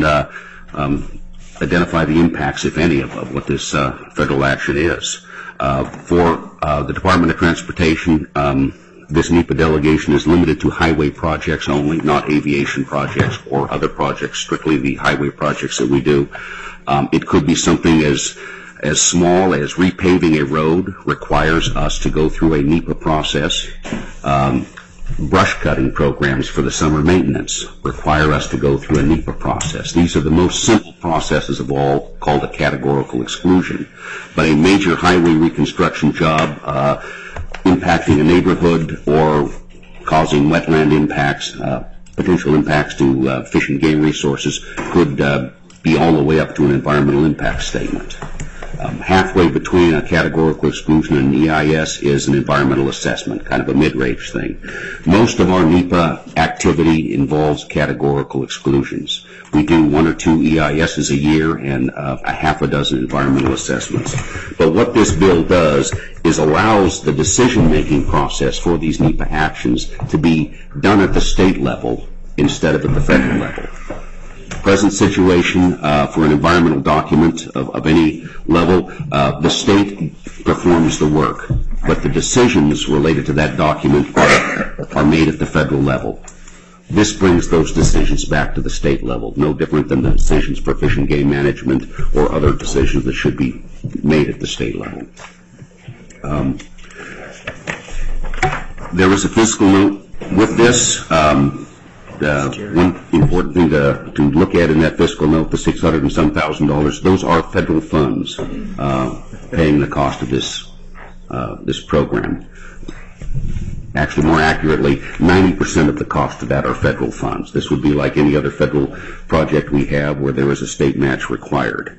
identify the impacts, if any, of what this federal action is. For the Department of Transportation, this NEPA delegation is limited to highway projects only, not aviation projects or other projects, strictly the highway projects that we do. It could be something as small as repaving a road requires us to go through a NEPA process. Brush cutting programs for the summer maintenance require us to go through a NEPA process. These are the most simple processes of all, called a categorical exclusion. But a major highway reconstruction job impacting a neighborhood or causing wetland impacts, potential impacts to fish and game resources, could be all the way up to an environmental impact statement. Halfway between a categorical exclusion and an EIS is an environmental assessment, kind of a mid-range thing. Most of our NEPA activity involves categorical exclusions. We do 1 or 2 EISs a year and a half a dozen environmental assessments. But what this bill does is allows the decision-making process for these NEPA actions to be done at the state level instead of at the federal level. Present situation for an environmental document of any level, the state performs the work, but the decisions related to that document are made at the federal level. This brings those decisions back to the state level, no different than the decisions for fish and game management or other decisions that should be made at the state level. There is a fiscal note with this. One important thing to look at in that fiscal note, the $600 and some thousand, those are federal funds paying the cost of this program. Actually, more accurately, 90% of the cost of that are federal funds. This would be like any other federal project we have where there is a state match required.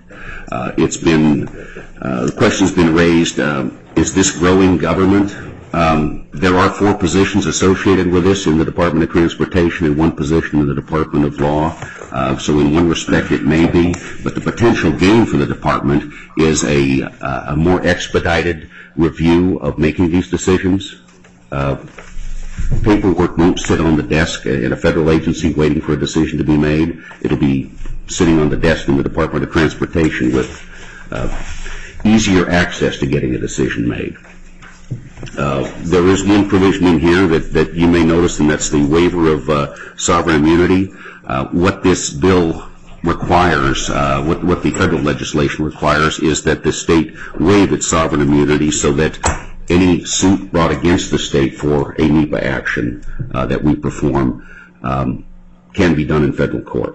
The question's been raised, is this growing government? There are 4 positions associated with this in the Department of Transportation and 1 position in the Department of Law. So in one respect it may be, but the potential gain for the department is a more expedited review of making these decisions. Paperwork won't sit on the desk in a federal agency waiting for a decision to be made. It'll be sitting on the desk in the Department of Transportation with easier access to getting a decision made. There is one provision in here that you may notice, and that's the waiver of sovereign immunity. What this bill requires, what the federal legislation requires, is that the state waive its sovereign immunity so that any suit brought against the state for a NEPA action that we perform can be done in federal court.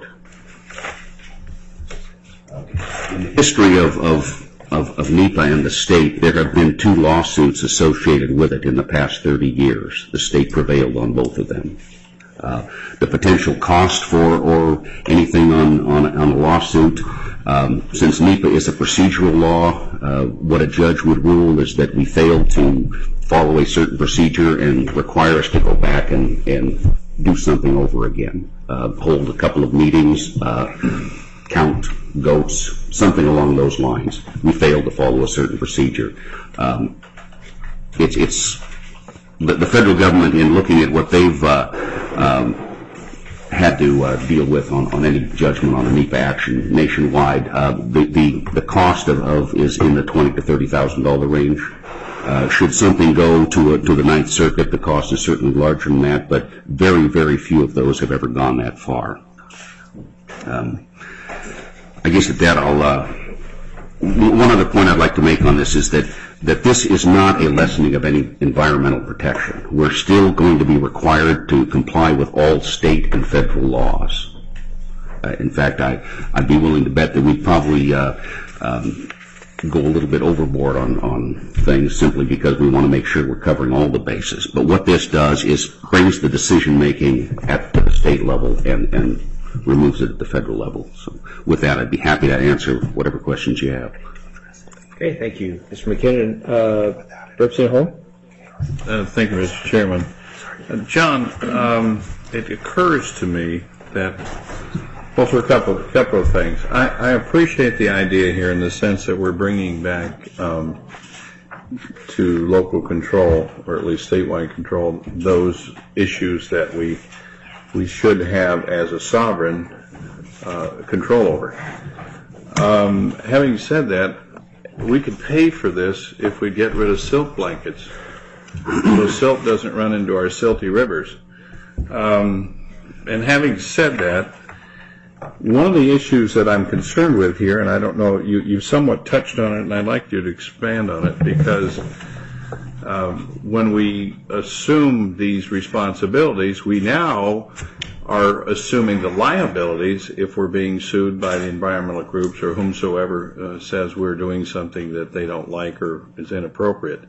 In the history of NEPA and the state, there have been 2 lawsuits associated with it in the past 30 years. The state prevailed on both of them. The potential cost for or anything on a lawsuit, since NEPA is a procedural law, what a judge would rule is that we failed to follow a certain procedure and require us to go back and do something over again. Hold a couple of meetings, count goats, something along those lines. We failed to follow a certain procedure. The federal government, in looking at what they've had to deal with on any judgment on a NEPA action nationwide, the cost of is in the $20,000 to $30,000 range. Should something go to the Ninth Circuit, the cost is certainly larger than that, but very, very few of those have ever gone that far. I guess at that one other point I'd like to make on this is that this is not a lessening of any environmental protection. We're still going to be required to comply with all state and federal laws. In fact, I'd be willing to bet that we'd probably go a little bit overboard on things simply because we want to make sure we're covering all the bases. But what this does is brings the decision-making at the state level and removes it at the federal level. So with that, I'd be happy to answer whatever questions you have. Okay, thank you, Mr. McKinnon. Representative Holm? Thank you, Mr. Chairman. John, it occurs to me that, well, for a couple of things. I appreciate the idea here in the sense that we're bringing back to local control, or at least statewide control, those issues that we should have as a sovereign control over. Having said that, we could pay for this if we get rid of silt blankets, so silt doesn't run into our silty rivers. And having said that, one of the issues that I'm concerned with here, and I don't know, you've somewhat touched on it, and I'd like you to expand on it, because when we assume these responsibilities, we now are assuming the liabilities if we're being sued by the environmental groups or whomsoever says we're doing something that they don't like or is inappropriate.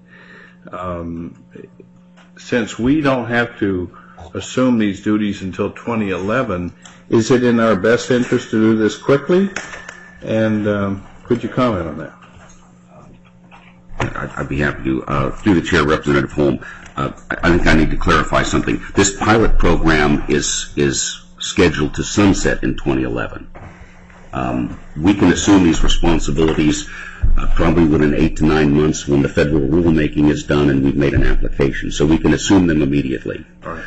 Since we don't have to assume these duties until 2011, is it in our best interest to do this quickly? And could you comment on that? I'd be happy to. Through the chair, Representative Holm, I think I need to clarify something. This pilot program is scheduled to sunset in 2011. We can assume these responsibilities probably within 8 to 9 months when the federal rulemaking is done and we've made an application. So we can assume them immediately.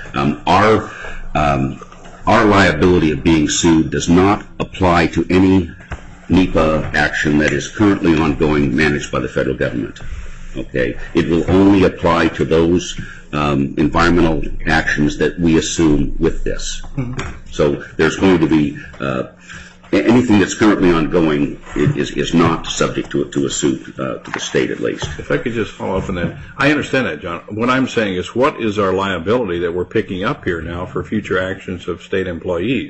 Our liability of being sued does not apply to any NEPA action that is currently ongoing managed by the federal government. Okay? It will only apply to those environmental actions that we assume with this. So there's going to be anything that's currently ongoing is not subject to a suit to the state at least. If I could just follow up on that. I understand that, John. What I'm saying is, what is our liability that we're picking up here now for future actions of state employees?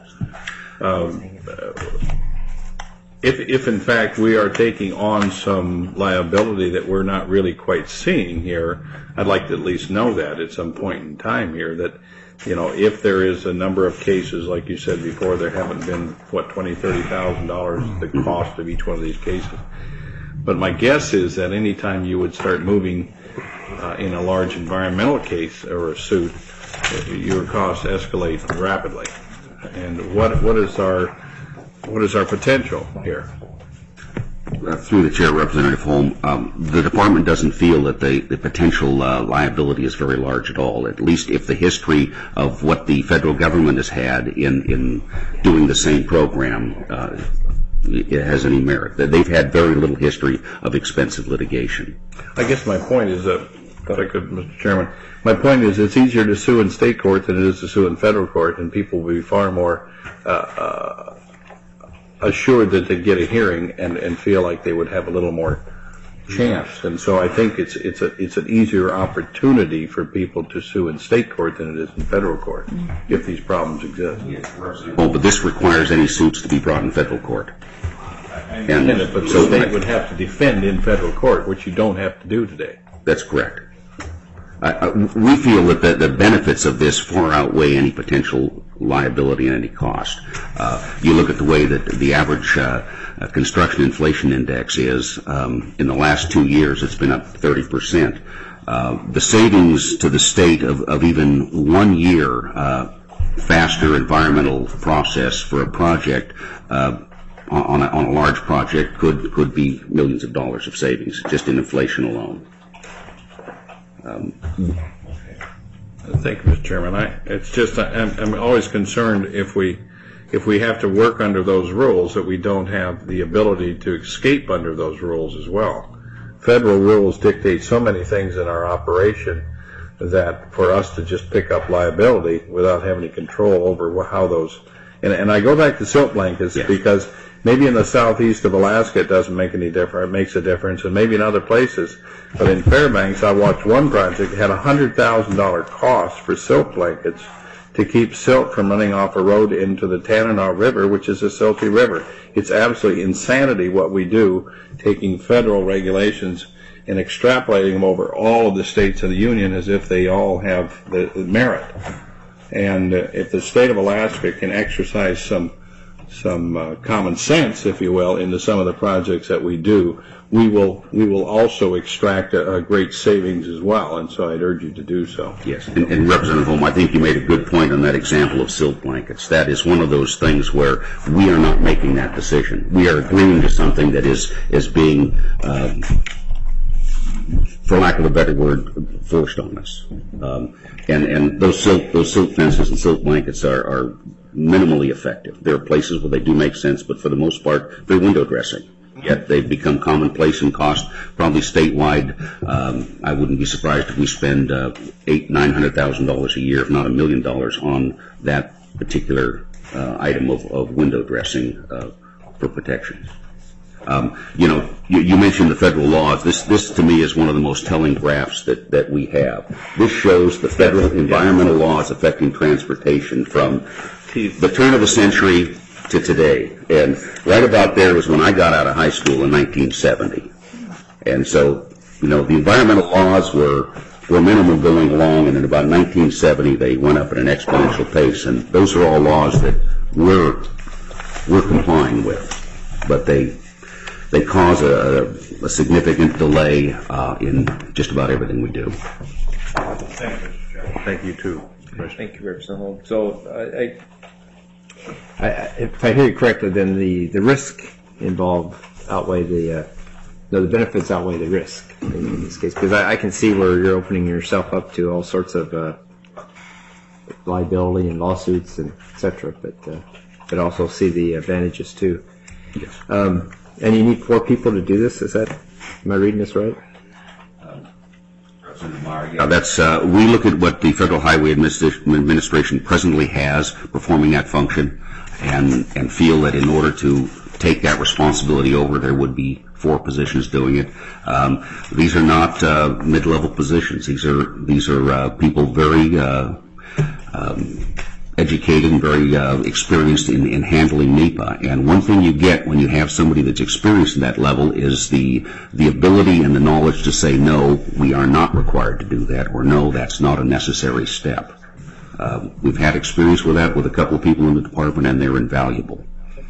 If in fact we are taking on some liability that we're not really quite seeing here, I'd like to at least know that at some point in time here that, you know, if there is a number of cases, like you said before, there haven't been, what, $20,000, $30,000 the cost of each one of these cases. But my guess is that any time you would start moving in a large environmental case or a suit, your costs escalate rapidly. And what is our potential here? Through the chair, Representative Holm, the department doesn't feel that the potential liability is very large at all, at least if the history of what the federal government has had in doing the same program it has any merit. They've had very little history of expensive litigation. I guess my point is that, if I could, Mr. Chairman, my point is it's easier to sue in state court than it is to sue in federal court, and people will be far more assured that they'd get a hearing and feel like they would have a little more chance. And so I think it's an easier opportunity for people to sue in state court than it is in federal court if these problems exist. Oh, but this requires any suits to be brought in federal court. But the state would have to defend in federal court, which you don't have to do today. That's correct. We feel that the benefits of this far outweigh any potential liability and any cost. You look at the way that the average construction inflation index is. In the last 2 years, it's been up 30%. The savings to the state of even 1 year faster environmental process for a project on a large project could be millions of dollars of savings just in inflation alone. Thank you, Mr. Chairman. It's just I'm always concerned if we have to work under those rules that we don't have the ability to escape under those rules as well. Federal rules dictate so many things in our operation that for us to just pick up liability without having any control over how those and I go back to silt blankets because maybe in the southeast of Alaska it doesn't make any difference. It makes a difference, and maybe in other places. But in Fairbanks, I watched one project that had a $100,000 cost for silt blankets to keep silt from running off a road into the Tanana River, which is a silty river. It's absolutely insanity what we do, taking federal regulations and extrapolating them over all of the states of the union as if they all have the merit. And if the state of Alaska can exercise some common sense, if you will, into some of the projects that we do, we will also extract a great savings as well, and so I'd urge you to do so. Yes, and Representative Holm, I think you made a good point on that example of silt blankets. That is one of those things where we are not making that decision. We are agreeing to something that is being, for lack of a better word, forced on us. And those silt fences and silt blankets are minimally effective. There are places where they do make sense, but for the most part, they're window dressing. Yet they've become commonplace and cost probably statewide. I wouldn't be surprised if we spend $800,000-900,000 a year, if not $1 million, on that particular item of window dressing for protection. You mentioned the federal laws. This to me is one of the most telling graphs that we have. This shows the federal environmental laws affecting transportation from the turn of the century to today. And right about there was when I got out of high school in 1970. And so, the environmental laws were minimal going along, and in about 1970 they went up at an exponential pace. And those are all laws that we're complying with. But they cause a significant delay in just about everything we do. Thank you, too. Thank you, Representative Holm. So, if I hear you correctly, then the risk involved outweigh the benefits outweigh the risk in this case, because I can see where you're opening yourself up to all sorts of liability and lawsuits and et cetera, but also see the advantages too. Yes. And you need 4 people to do this. Am I reading this right? That's we look at what the Federal Highway Administration presently has performing that function, and feel that in order to take that responsibility over, there would be 4 positions doing it. These are not mid-level positions. These are people very educated and very experienced in handling NEPA. And one thing you get when you have somebody that's experienced at that level is the ability and the knowledge to say, no, we are not required to do that, or no, that's not a necessary step. We've had experience with that with a couple of people in the department, and they're invaluable.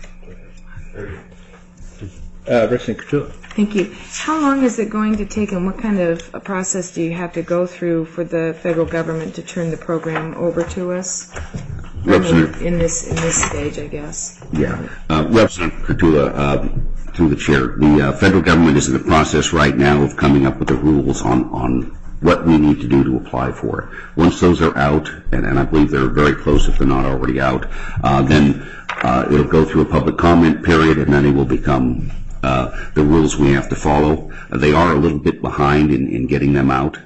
Thank you. How long is it going to take, and what kind of a process do you have to go through for the federal government to turn the program over to us? In this stage, I guess. Yeah. Representative Kurtula, through the chair, the federal government is in the process right now of coming up with the rules on what we need to do to apply for it. Once those are out, and I believe they're very close if they're not already out, then it'll go through a public comment period, and then it will become the rules we have to follow. They are a little bit behind in getting them out.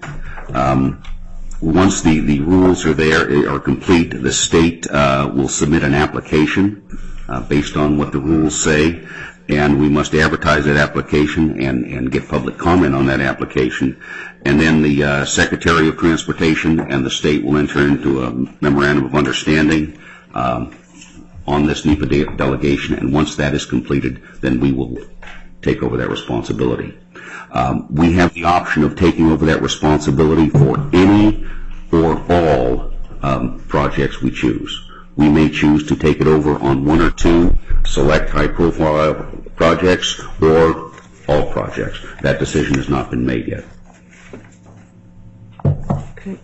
Once the rules are complete, the state will submit an application based on what the rules say, and we must advertise that application and get public comment on that application. And then the Secretary of Transportation and the state will enter into a memorandum of understanding on this NEPA delegation, and once that is completed, then we will take over that responsibility. We have the option of taking over that responsibility for any or all projects we choose. We may choose to take it over on 1 or 2 select high-profile projects or all projects. That decision has not been made yet. Okay,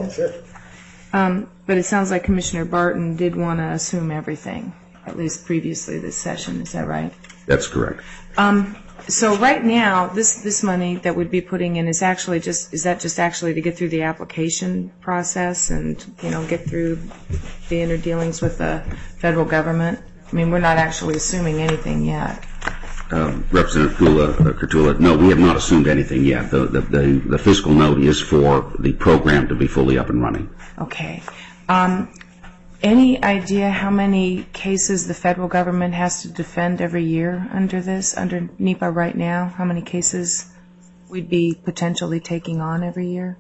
but it sounds like Commissioner Barton did want to assume everything, at least previously this session. Is that right? That's correct. So right now, this money that we'd be putting in is actually is that just actually to get through the application process and get through the inner dealings with the federal government? I mean, we're not actually assuming anything yet. Representative Kurtula, no, we have not assumed anything yet. The fiscal note is for the program to be fully up and running. Okay. Any idea how many cases the federal government has to defend every year under NEPA right now? How many cases we'd be potentially taking on every year?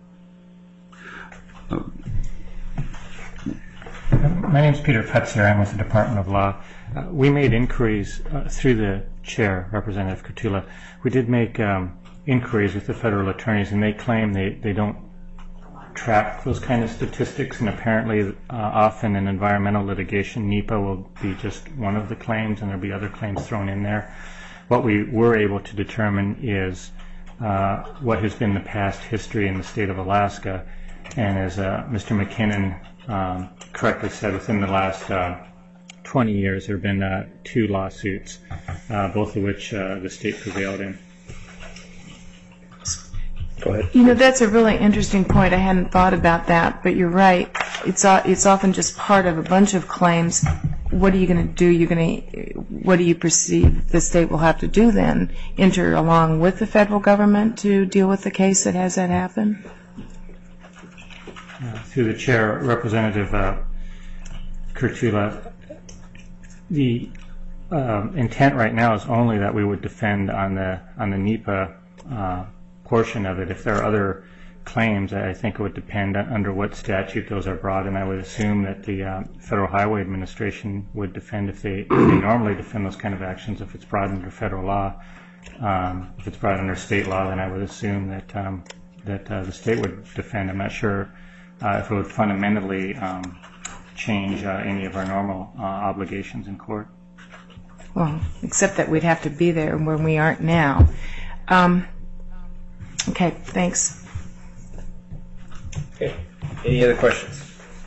My name is Peter Putzer. I'm with the Department of Law. We made inquiries through the chair, Representative Kurtula. We did make inquiries with the federal attorneys, and they claim they don't track those kind of statistics, and apparently often in environmental litigation, NEPA will be just one of the claims, and there'll be other claims thrown in there. What we were able to determine is what has been the past history in the state of Alaska, and as Mr. McKinnon correctly said, within the last 20 years there have been 2 lawsuits, both of which the state prevailed in. Go ahead. That's a really interesting point. I hadn't thought about that, but you're right. It's often just part of a bunch of claims. What are you going to do? What do you perceive the state will have to do then? Enter along with the federal government to deal with the case that has that happen? Through the chair, Representative Kurtula, the intent right now is only that we would defend on the NEPA portion of it. If there are other claims, I think it would depend under what statute those are brought, and I would assume that the Federal Highway Administration would defend if they normally defend those kind of actions if it's brought under federal law. If it's brought under state law, then I would assume that the state would defend. I'm not sure if it would fundamentally change any of our normal obligations in court. Well, except that we'd have to be there when we aren't now. Okay, thanks. Okay. Any other questions?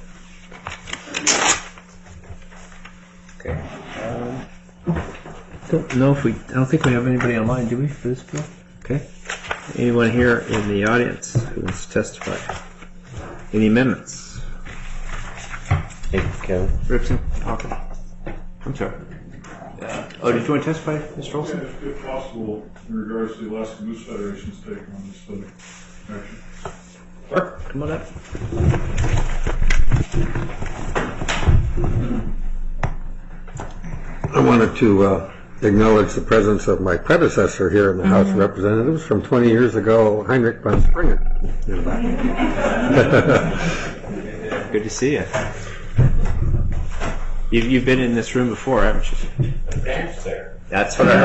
Okay. I don't think we have anybody online, do we, for this bill? Okay. Anyone here in the audience who wants to testify? Any amendments? Thank you, Kevin. Ripson? Hawker? I'm sorry. Did you want to testify, Mr. Olson? If possible, in regards to the Alaska Moose Federation's take on this action. Sure. Come on up. I wanted to acknowledge the presence of my predecessor here in the House of Representatives from 20 years ago, Heinrich von Springer. Good to see you. You've been in this room before, haven't you? Dance there. That's what I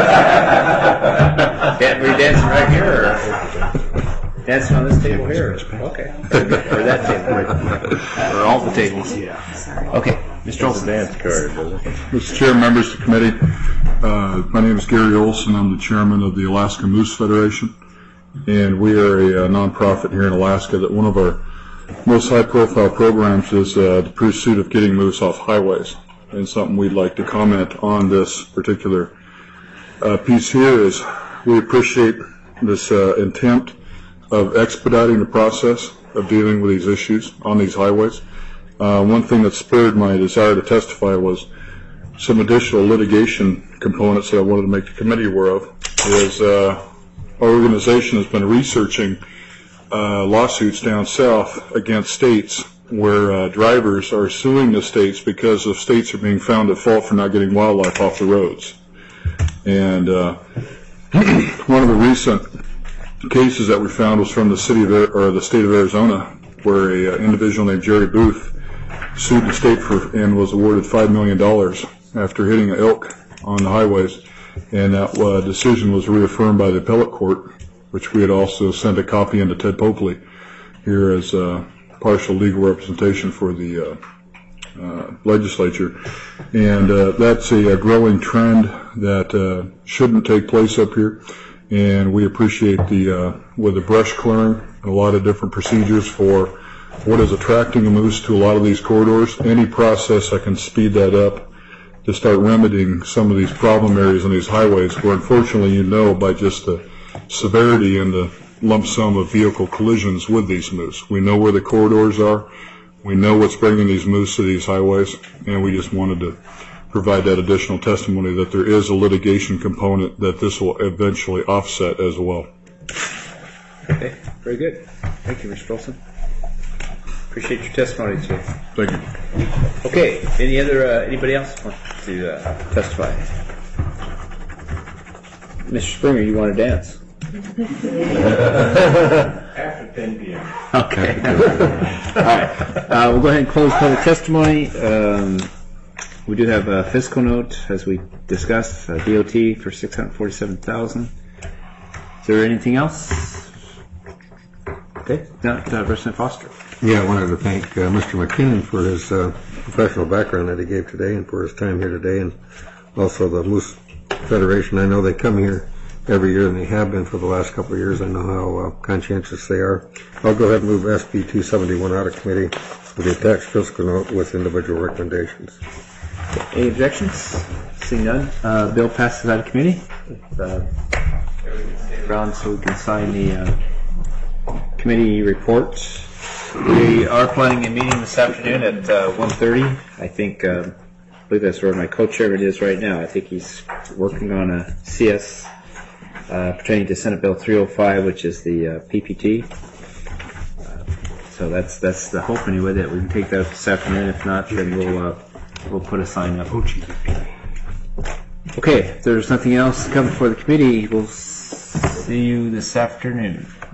heard. Were you dancing right here, or dancing on this table here? Okay. Or that table, or all the tables. Yeah. Okay. Mr. Olson. Dance card, Mr. Chair, members of the committee, my name is Gary Olson. I'm the chairman of the Alaska Moose Federation, and we are a nonprofit here in Alaska that one of our most high-profile programs is the pursuit of getting moose off highways. And something we'd like to comment on this particular piece here is we appreciate this intent of expediting the process of dealing with these issues on these highways. One thing that spurred my desire to testify was some additional litigation components that I wanted to make the committee aware of. Is our organization has been researching lawsuits down south against states where drivers are suing the states because the states are being found at fault for not getting wildlife off the roads. And one of the recent cases that we found was from the state of Arizona, where an individual named Jerry Booth sued the state and was awarded $5 million after hitting an elk on the highways. And that decision was reaffirmed by the appellate court, which we had also sent a copy into Ted Popley here as partial legal representation for the legislature. And that's a growing trend that shouldn't take place up here. And we appreciate with the brush clearing, a lot of different procedures for what is attracting a moose to a lot of these corridors. Any process that can speed that up to start remedying some of these problem areas on these highways where unfortunately by just the severity and the lump sum of vehicle collisions with these moose. We know where the corridors are. We know what's bringing these moose to these highways, and we just wanted to provide that additional testimony that there is a litigation component that this will eventually offset as well. Okay, very good. Thank you, Mr. Olson. Appreciate your testimony today. Thank you. Okay, anybody else want to testify? Mr. Springer, you want to dance? After 10 p.m. Okay. All right. We'll go ahead and close public testimony. We do have a fiscal note, as we discussed, DOT for $647,000. Is there anything else? Okay. Representative Foster. Yeah, I wanted to thank Mr. McKinnon for his professional background that he gave today and for his time here today, and also the Moose Federation. I know they come here every year, and they have been for the last couple of years. I know how conscientious they are. I'll go ahead and move SB 271 out of committee with the attached fiscal note with individual recommendations. Any objections? Seeing none, bill passes out of committee. Around so we can sign the committee report. We are planning a meeting this afternoon at 1:30. I think, I believe that's where my co-chairman is right now. I think he's working on a CS pertaining to Senate Bill 305, which is the PPT. So that's the hope anyway, that we can take that this afternoon. If not, then we'll put a sign up. Okay, if there's nothing else to come before the committee, we'll see you this afternoon.